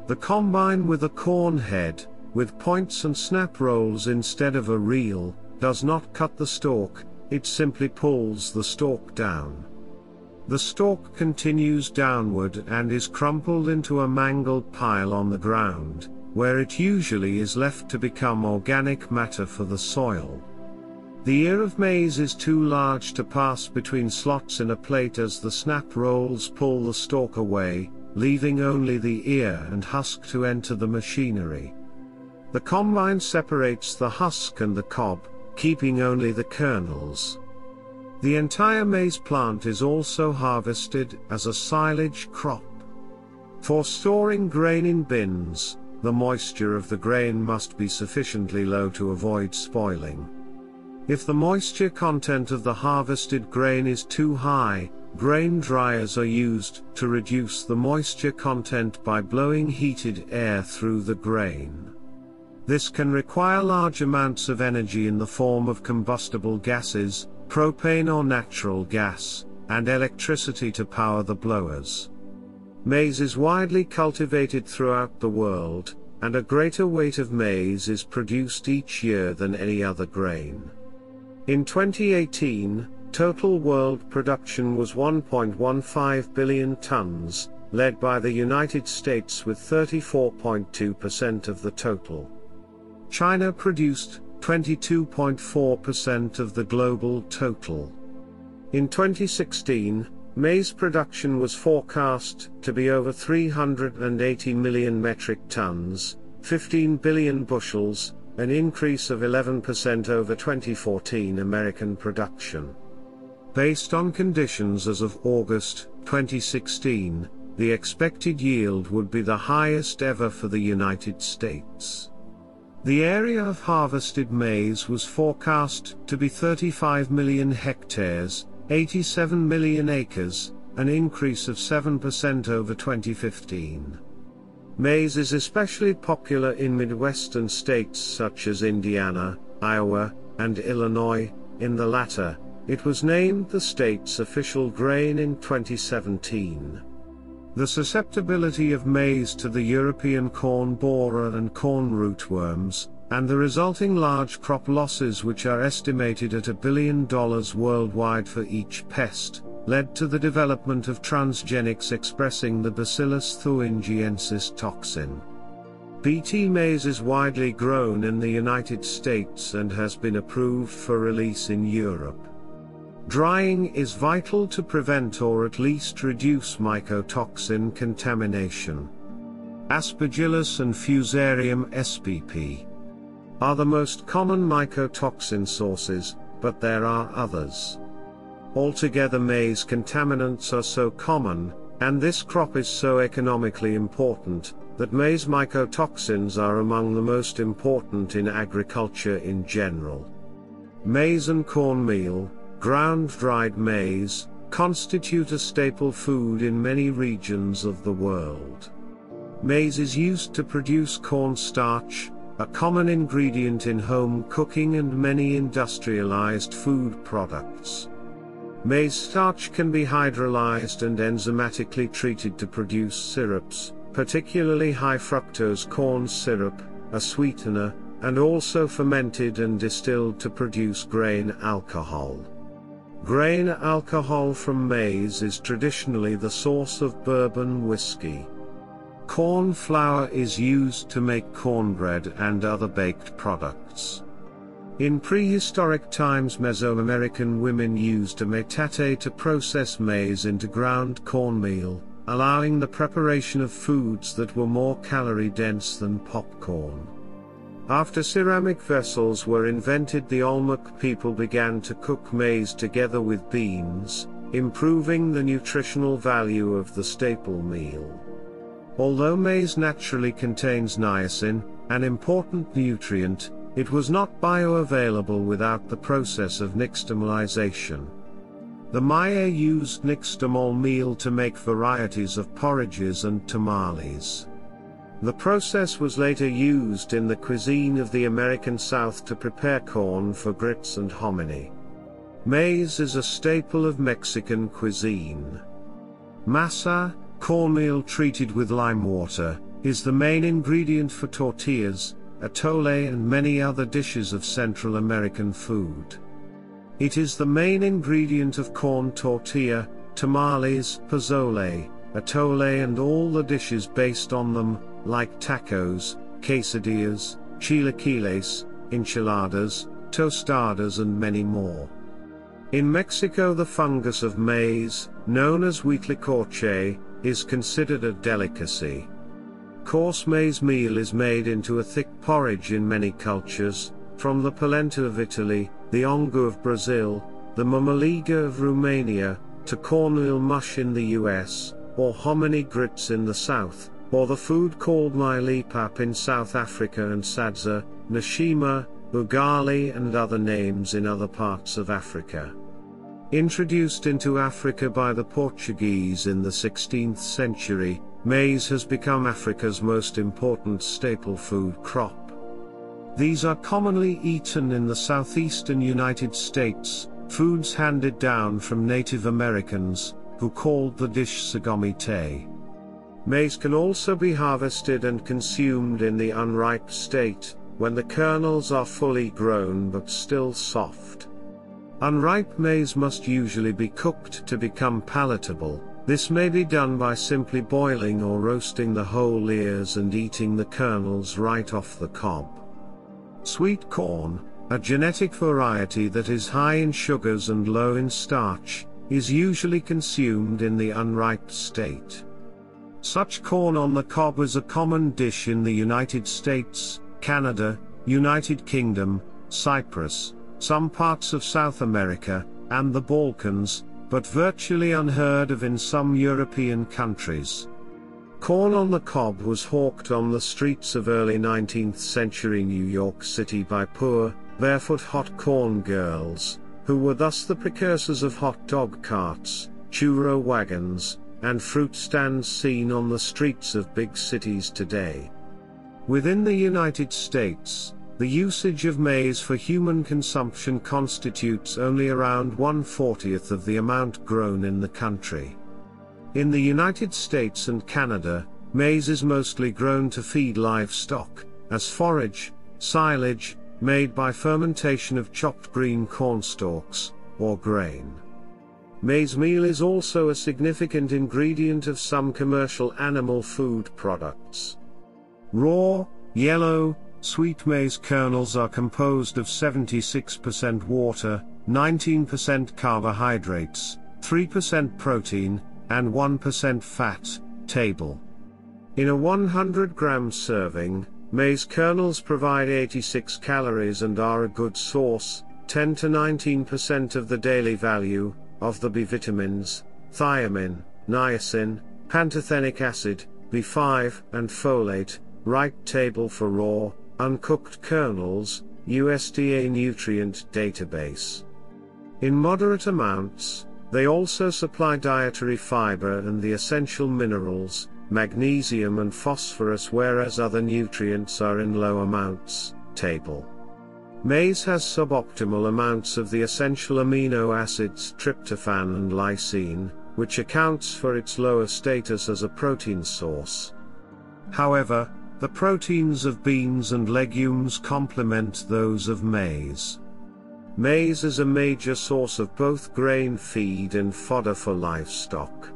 The combine with a corn head, with points and snap rolls instead of a reel, does not cut the stalk, it simply pulls the stalk down. The stalk continues downward and is crumpled into a mangled pile on the ground, where it usually is left to become organic matter for the soil. The ear of maize is too large to pass between slots in a plate as the snap rolls pull the stalk away, leaving only the ear and husk to enter the machinery. The combine separates the husk and the cob, keeping only the kernels. The entire maize plant is also harvested as a silage crop. For storing grain in bins, the moisture of the grain must be sufficiently low to avoid spoiling. If the moisture content of the harvested grain is too high, grain dryers are used to reduce the moisture content by blowing heated air through the grain. This can require large amounts of energy in the form of combustible gases, propane or natural gas, and electricity to power the blowers. Maize is widely cultivated throughout the world, and a greater weight of maize is produced each year than any other grain. In 2018, total world production was 1.15 billion tons, led by the United States with 34.2% of the total. China produced 22.4% of the global total. In 2016, maize production was forecast to be over 380 million metric tons, 15 billion bushels, an increase of 11% over 2014 American production. Based on conditions as of August 2016, the expected yield would be the highest ever for the United States. The area of harvested maize was forecast to be 35 million hectares, 87 million acres, an increase of 7% over 2015. Maize is especially popular in Midwestern states such as Indiana, Iowa, and Illinois. In the latter, it was named the state's official grain in 2017. The susceptibility of maize to the European corn borer and corn rootworms, and the resulting large crop losses, which are estimated at $1 billion worldwide for each pest, led to the development of transgenics expressing the Bacillus thuringiensis toxin. Bt maize is widely grown in the United States and has been approved for release in Europe. Drying is vital to prevent or at least reduce mycotoxin contamination. Aspergillus and Fusarium spp. are the most common mycotoxin sources, but there are others. Altogether, maize contaminants are so common, and this crop is so economically important, that maize mycotoxins are among the most important in agriculture in general. Maize and cornmeal, ground dried maize, constitute a staple food in many regions of the world. Maize is used to produce cornstarch, a common ingredient in home cooking and many industrialized food products. Maize starch can be hydrolyzed and enzymatically treated to produce syrups, particularly high fructose corn syrup, a sweetener, and also fermented and distilled to produce grain alcohol. Grain alcohol from maize is traditionally the source of bourbon whiskey. Corn flour is used to make cornbread and other baked products. In prehistoric times, Mesoamerican women used a metate to process maize into ground cornmeal, allowing the preparation of foods that were more calorie-dense than popcorn. After ceramic vessels were invented, the Olmec people began to cook maize together with beans, improving the nutritional value of the staple meal. Although maize naturally contains niacin, an important nutrient, it was not bioavailable without the process of nixtamalization. The Maya used nixtamol meal to make varieties of porridges and tamales. The process was later used in the cuisine of the American South to prepare corn for grits and hominy. Maize is a staple of Mexican cuisine. Masa, cornmeal treated with lime water, is the main ingredient for tortillas, atole and many other dishes of Central American food. It is the main ingredient of corn tortilla, tamales, pozole, atole and all the dishes based on them, like tacos, quesadillas, chilaquiles, enchiladas, tostadas and many more. In Mexico the fungus of maize, known as huitlacoche, is considered a delicacy. Coarse maize meal is made into a thick porridge in many cultures, from the polenta of Italy, the ongu of Brazil, the mamaliga of Romania, to cornmeal mush in the US, or hominy grits in the south, or the food called mailipap in South Africa and sadza, nashima, ugali and other names in other parts of Africa. Introduced into Africa by the Portuguese in the 16th century, maize has become Africa's most important staple food crop. These are commonly eaten in the southeastern United States, foods handed down from Native Americans, who called the dish sagomite. Maize can also be harvested and consumed in the unripe state, when the kernels are fully grown but still soft. Unripe maize must usually be cooked to become palatable. This may be done by simply boiling or roasting the whole ears and eating the kernels right off the cob. Sweet corn, a genetic variety that is high in sugars and low in starch, is usually consumed in the unripe state. Such corn on the cob is a common dish in the United States, Canada, United Kingdom, Cyprus, some parts of South America, and the Balkans, but virtually unheard of in some European countries. Corn on the cob was hawked on the streets of early 19th century New York City by poor, barefoot hot corn girls, who were thus the precursors of hot dog carts, churro wagons, and fruit stands seen on the streets of big cities today. Within the United States, the usage of maize for human consumption constitutes only around 1/40 of the amount grown in the country. In the United States and Canada, maize is mostly grown to feed livestock, as forage, silage, made by fermentation of chopped green corn stalks, or grain. Maize meal is also a significant ingredient of some commercial animal food products. Raw, yellow, sweet maize kernels are composed of 76% water, 19% carbohydrates, 3% protein, and 1% fat. Table. In a 100-gram serving, maize kernels provide 86 calories and are a good source, 10 to 19% of the daily value, of the B vitamins, thiamine, niacin, pantothenic acid, B5, and folate. Right table for raw, uncooked kernels, USDA Nutrient Database. In moderate amounts, they also supply dietary fiber and the essential minerals, magnesium and phosphorus, whereas other nutrients are in low amounts. Table. Maize has suboptimal amounts of the essential amino acids tryptophan and lysine, which accounts for its lower status as a protein source. However, the proteins of beans and legumes complement those of maize. Maize is a major source of both grain feed and fodder for livestock.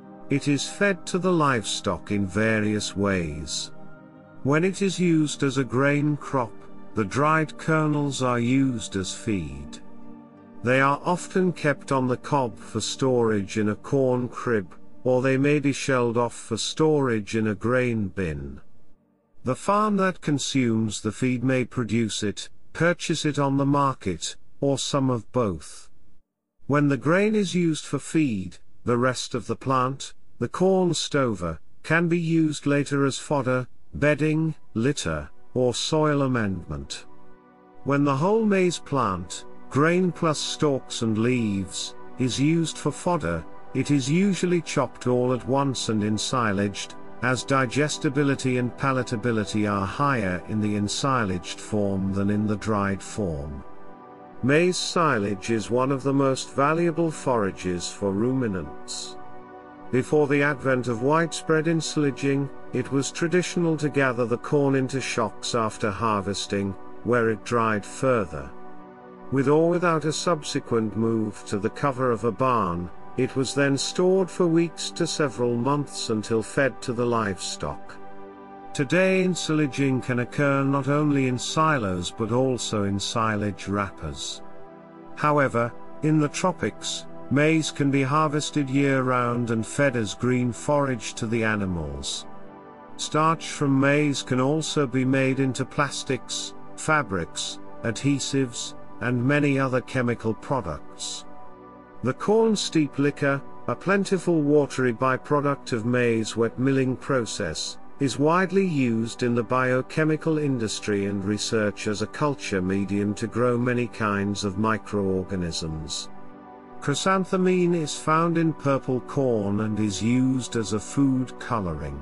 It is fed to the livestock in various ways. When it is used as a grain crop, the dried kernels are used as feed. They are often kept on the cob for storage in a corn crib, or they may be shelled off for storage in a grain bin. The farm that consumes the feed may produce it, purchase it on the market, or some of both. When the grain is used for feed, the rest of the plant, the corn stover, can be used later as fodder, bedding, litter, or soil amendment. When the whole maize plant, grain plus stalks and leaves, is used for fodder, it is usually chopped all at once and ensilaged, as digestibility and palatability are higher in the ensilaged form than in the dried form. Maize silage is one of the most valuable forages for ruminants. Before the advent of widespread ensilaging, it was traditional to gather the corn into shocks after harvesting, where it dried further. With or without a subsequent move to the cover of a barn, it was then stored for weeks to several months until fed to the livestock. Today ensilaging can occur not only in silos but also in silage wrappers. However, in the tropics, maize can be harvested year-round and fed as green forage to the animals. Starch from maize can also be made into plastics, fabrics, adhesives, and many other chemical products. The corn steep liquor, a plentiful watery byproduct of maize wet milling process, is widely used in the biochemical industry and research as a culture medium to grow many kinds of microorganisms. Chrysanthemine is found in purple corn and is used as a food coloring.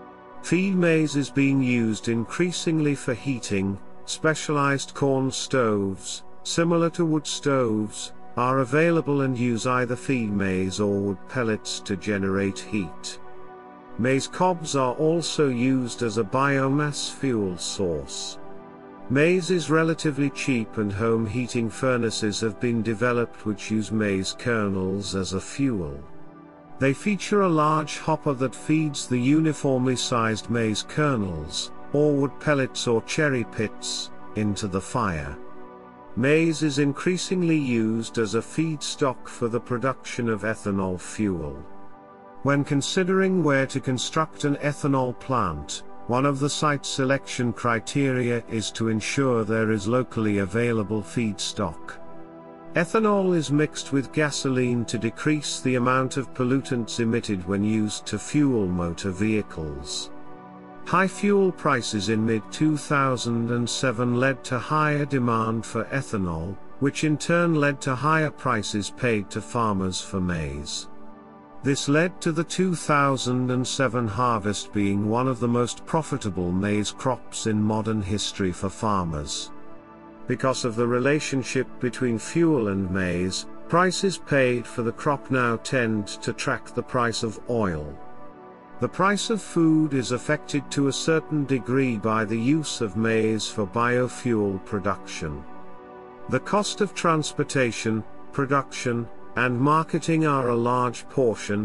Feed maize is being used increasingly for heating. Specialized corn stoves, similar to wood stoves, are available and use either feed maize or wood pellets to generate heat. Maize cobs are also used as a biomass fuel source. Maize is relatively cheap and home heating furnaces have been developed which use maize kernels as a fuel. They feature a large hopper that feeds the uniformly sized maize kernels, or wood pellets or cherry pits, into the fire. Maize is increasingly used as a feedstock for the production of ethanol fuel. When considering where to construct an ethanol plant, one of the site selection criteria is to ensure there is locally available feedstock. Ethanol is mixed with gasoline to decrease the amount of pollutants emitted when used to fuel motor vehicles. High fuel prices in mid-2007 led to higher demand for ethanol, which in turn led to higher prices paid to farmers for maize. This led to the 2007 harvest being one of the most profitable maize crops in modern history for farmers. Because of the relationship between fuel and maize, prices paid for the crop now tend to track the price of oil. The price of food is affected to a certain degree by the use of maize for biofuel production. The cost of transportation, production, and marketing are a large portion,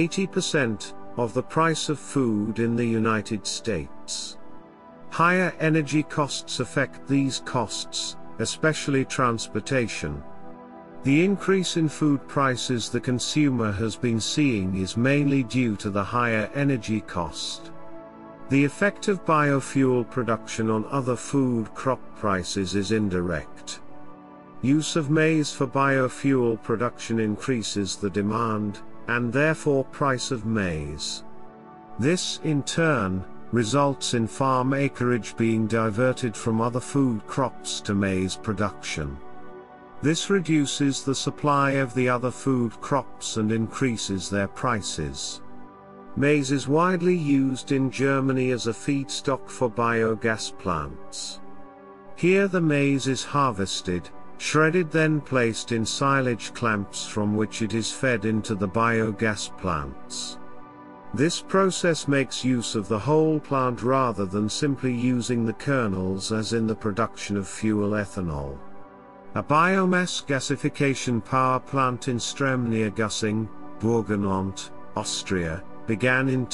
80%, of the price of food in the United States. Higher energy costs affect these costs, especially transportation. The increase in food prices the consumer has been seeing is mainly due to the higher energy cost. The effect of biofuel production on other food crop prices is indirect. Use of maize for biofuel production increases the demand, and therefore price of maize. This, in turn, results in farm acreage being diverted from other food crops to maize production. This reduces the supply of the other food crops and increases their prices. Maize is widely used in Germany as a feedstock for biogas plants. Here the maize is harvested, shredded, then placed in silage clamps from which it is fed into the biogas plants. This process makes use of the whole plant rather than simply using the kernels as in the production of fuel ethanol. A biomass gasification power plant in Strem near Gussing, Burgenland, Austria, began in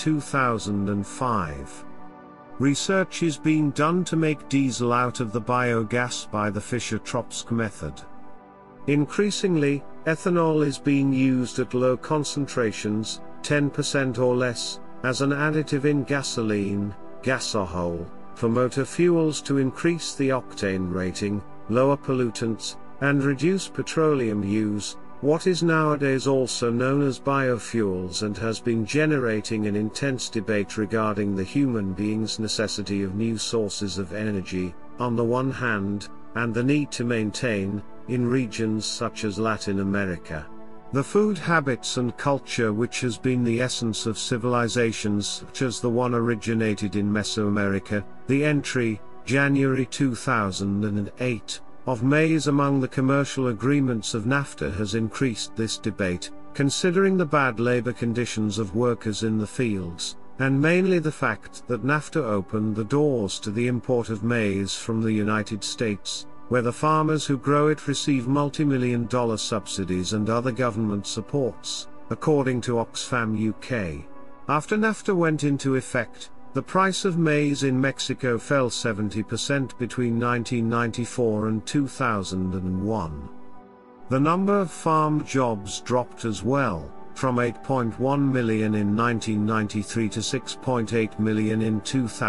2005. Research is being done to make diesel out of the biogas by the Fischer-Tropsch method. Increasingly, ethanol is being used at low concentrations, 10% or less, as an additive in gasoline, gasohol, for motor fuels to increase the octane rating, lower pollutants, and reduce petroleum use, what is nowadays also known as biofuels, and has been generating an intense debate regarding the human being's necessity of new sources of energy, on the one hand, and the need to maintain, in regions such as Latin America, the food habits and culture which has been the essence of civilizations such as the one originated in Mesoamerica. The entry, January 2008, of maize among the commercial agreements of NAFTA has increased this debate, considering the bad labor conditions of workers in the fields, and mainly the fact that NAFTA opened the doors to the import of maize from the United States, where the farmers who grow it receive multi-million-dollar subsidies and other government supports, according to Oxfam UK. After NAFTA went into effect, the price of maize in Mexico fell 70% between 1994 and 2001. The number of farm jobs dropped as well, from 8.1 million in 1993 to 6.8 million in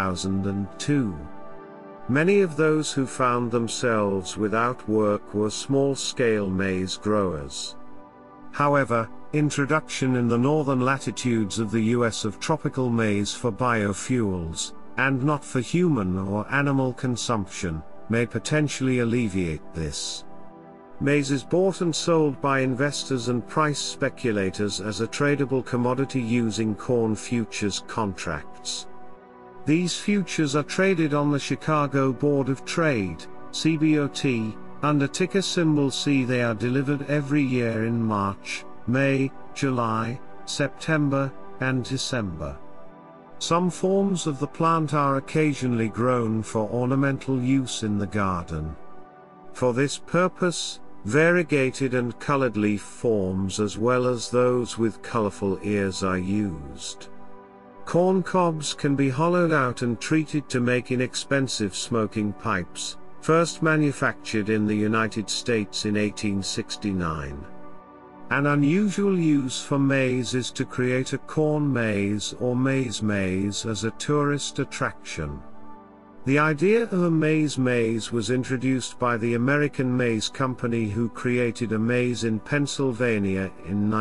2002. Many of those who found themselves without work were small-scale maize growers. However, introduction in the northern latitudes of the US of tropical maize for biofuels, and not for human or animal consumption, may potentially alleviate this. Maize is bought and sold by investors and price speculators as a tradable commodity using corn futures contracts. These futures are traded on the Chicago Board of Trade, CBOT, under ticker symbol C. They are delivered every year in March, May, July, September, and December. Some forms of the plant are occasionally grown for ornamental use in the garden. For this purpose, variegated and colored leaf forms as well as those with colorful ears are used. Corn cobs can be hollowed out and treated to make inexpensive smoking pipes, first manufactured in the United States in 1869. An unusual use for maize is to create a corn maze or maize as a tourist attraction. The idea of a maze was introduced by the American Maize Company, who created a maze in Pennsylvania in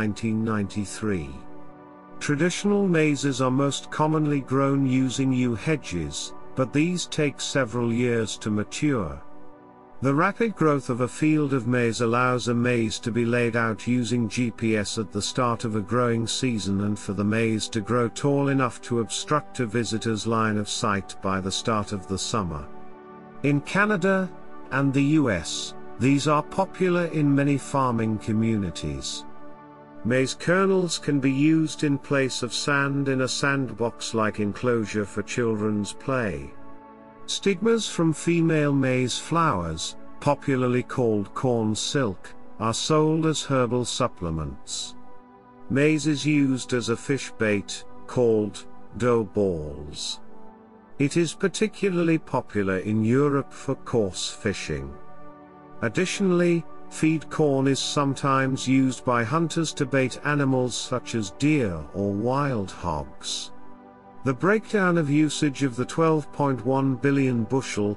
1993. Traditional mazes are most commonly grown using yew hedges, but these take several years to mature. The rapid growth of a field of maize allows a maze to be laid out using GPS at the start of a growing season and for the maize to grow tall enough to obstruct a visitor's line of sight by the start of the summer. In Canada and the US, these are popular in many farming communities. Maize kernels can be used in place of sand in a sandbox-like enclosure for children's play. Stigmas from female maize flowers, popularly called corn silk, are sold as herbal supplements. Maize is used as a fish bait, called dough balls. It is particularly popular in Europe for coarse fishing. Additionally, feed corn is sometimes used by hunters to bait animals such as deer or wild hogs. The breakdown of usage of the 12.1 billion bushel,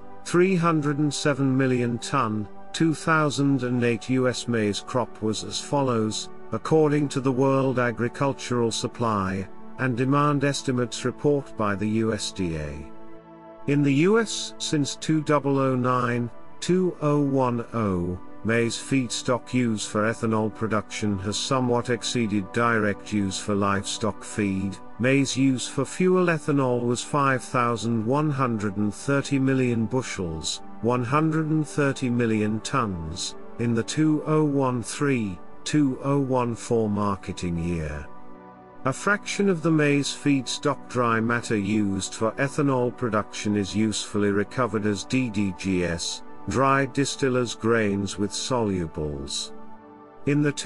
307 million ton, 2008 U.S. maize crop was as follows, according to the World Agricultural Supply and Demand Estimates report by the USDA. In the U.S. since 2009-2010, maize feedstock use for ethanol production has somewhat exceeded direct use for livestock feed. Maize use for fuel ethanol was 5,130 million bushels, 130 million tons, in the 2013-2014 marketing year. A fraction of the maize feedstock dry matter used for ethanol production is usefully recovered as DDGS, dried distillers' grains with solubles. In the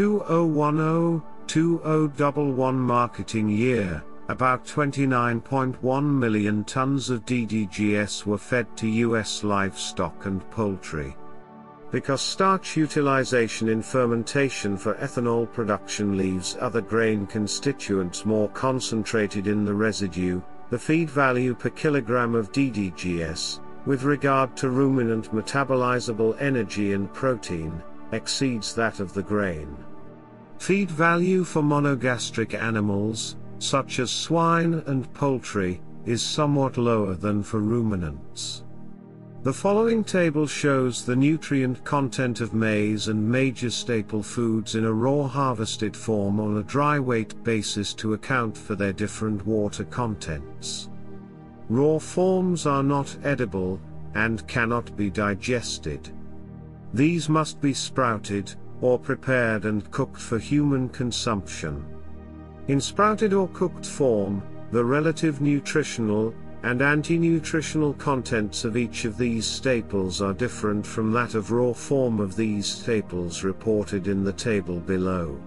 2010-2011 marketing year, about 29.1 million tons of DDGS were fed to U.S. livestock and poultry. Because starch utilization in fermentation for ethanol production leaves other grain constituents more concentrated in the residue, the feed value per kilogram of DDGS, with regard to ruminant metabolizable energy and protein, exceeds that of the grain. Feed value for monogastric animals, such as swine and poultry, is somewhat lower than for ruminants. The following table shows the nutrient content of maize and major staple foods in a raw harvested form on a dry weight basis to account for their different water contents. Raw forms are not edible, and cannot be digested. These must be sprouted, or prepared and cooked for human consumption. In sprouted or cooked form, the relative nutritional and anti-nutritional contents of each of these staples are different from that of raw form of these staples reported in the table below.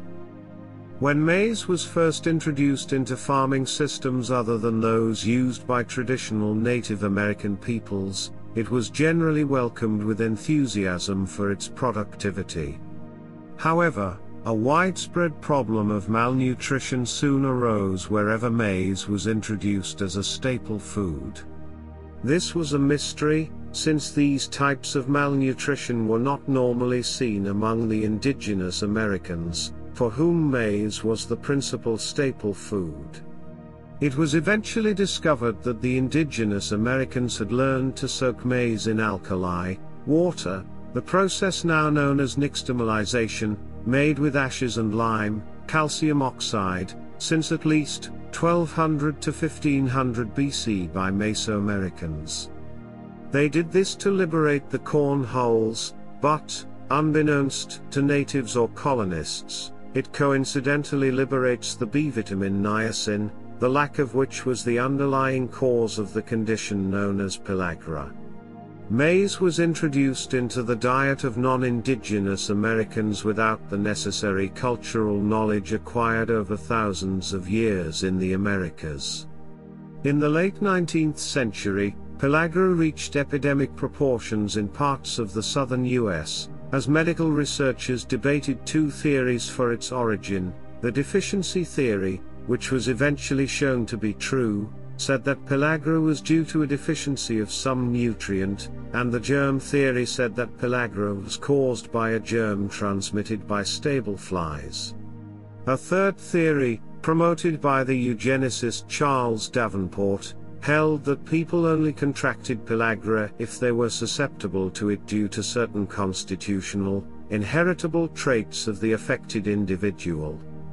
When maize was first introduced into farming systems other than those used by traditional Native American peoples, it was generally welcomed with enthusiasm for its productivity. However, a widespread problem of malnutrition soon arose wherever maize was introduced as a staple food. This was a mystery, since these types of malnutrition were not normally seen among the indigenous Americans, for whom maize was the principal staple food. It was eventually discovered that the indigenous Americans had learned to soak maize in alkali water, the process now known as nixtamalization, made with ashes and lime, calcium oxide, since at least 1200 to 1500 BC by Mesoamericans. They did this to liberate the corn hulls, but, unbeknownst to natives or colonists, it coincidentally liberates the B vitamin niacin, the lack of which was the underlying cause of the condition known as pellagra. Maize was introduced into the diet of non-indigenous Americans without the necessary cultural knowledge acquired over thousands of years in the Americas. In the late 19th century, pellagra reached epidemic proportions in parts of the southern US, as medical researchers debated two theories for its origin. The deficiency theory, which was eventually shown to be true, said that pellagra was due to a deficiency of some nutrient, and the germ theory said that pellagra was caused by a germ transmitted by stable flies. A third theory, promoted by the eugenicist Charles Davenport, held that people only contracted pellagra if they were susceptible to it due to certain constitutional, inheritable traits of the affected individual.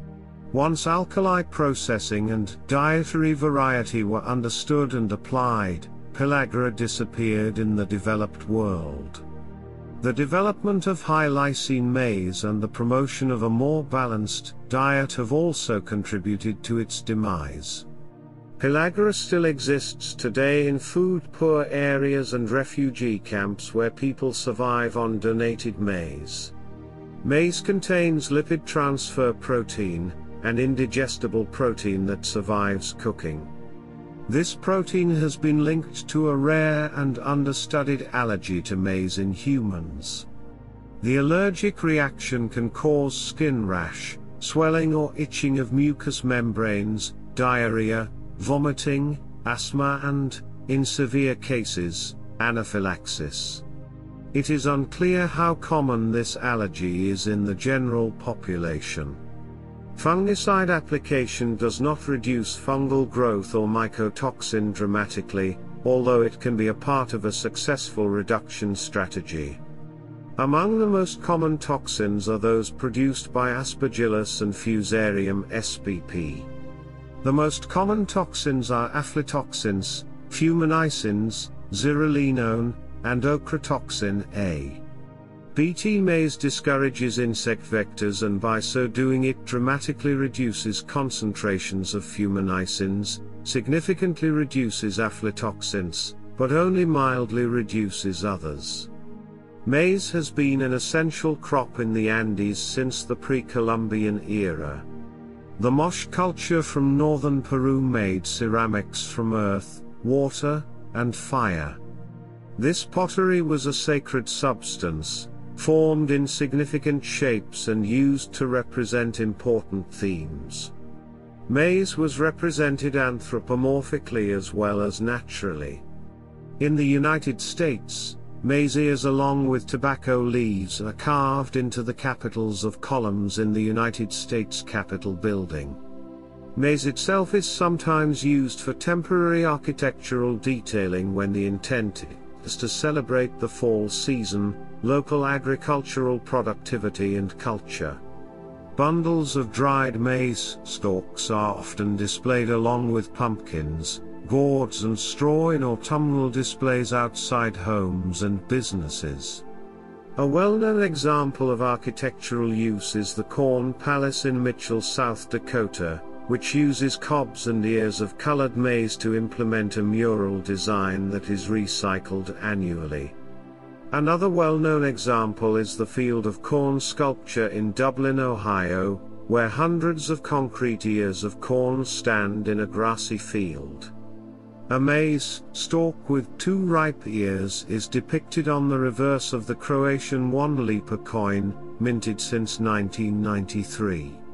Once alkali processing and dietary variety were understood and applied, pellagra disappeared in the developed world. The development of high lysine maize and the promotion of a more balanced diet have also contributed to its demise. Pellagra still exists today in food-poor areas and refugee camps where people survive on donated maize. Maize contains lipid transfer protein, an indigestible protein that survives cooking. This protein has been linked to a rare and understudied allergy to maize in humans. The allergic reaction can cause skin rash, swelling or itching of mucous membranes, diarrhea, vomiting, asthma and, in severe cases, anaphylaxis. It is unclear how common this allergy is in the general population. Fungicide application does not reduce fungal growth or mycotoxin dramatically, although it can be a part of a successful reduction strategy. Among the most common toxins are those produced by Aspergillus and Fusarium spp. The most common toxins are aflatoxins, fuminicins, zearalenone, and ochratoxin A. Bt maize discourages insect vectors and by so doing it dramatically reduces concentrations of fuminicins, significantly reduces aflatoxins, but only mildly reduces others. Maize has been an essential crop in the Andes since the pre-Columbian era. The Moche culture from northern Peru made ceramics from earth, water, and fire. This pottery was a sacred substance, formed in significant shapes and used to represent important themes. Maize was represented anthropomorphically as well as naturally. In the United States, maize ears along with tobacco leaves are carved into the capitals of columns in the United States Capitol building. Maize itself is sometimes used for temporary architectural detailing when the intent is to celebrate the fall season, local agricultural productivity and culture. Bundles of dried maize stalks are often displayed along with pumpkins, gourds and straw in autumnal displays outside homes and businesses. A well-known example of architectural use is the Corn Palace in Mitchell, South Dakota, which uses cobs and ears of colored maize to implement a mural design that is recycled annually. Another well-known example is the Field of Corn sculpture in Dublin, Ohio, where hundreds of concrete ears of corn stand in a grassy field. A maize stalk with 2 ripe ears is depicted on the reverse of the Croatian 1 lipa coin, minted since 1993.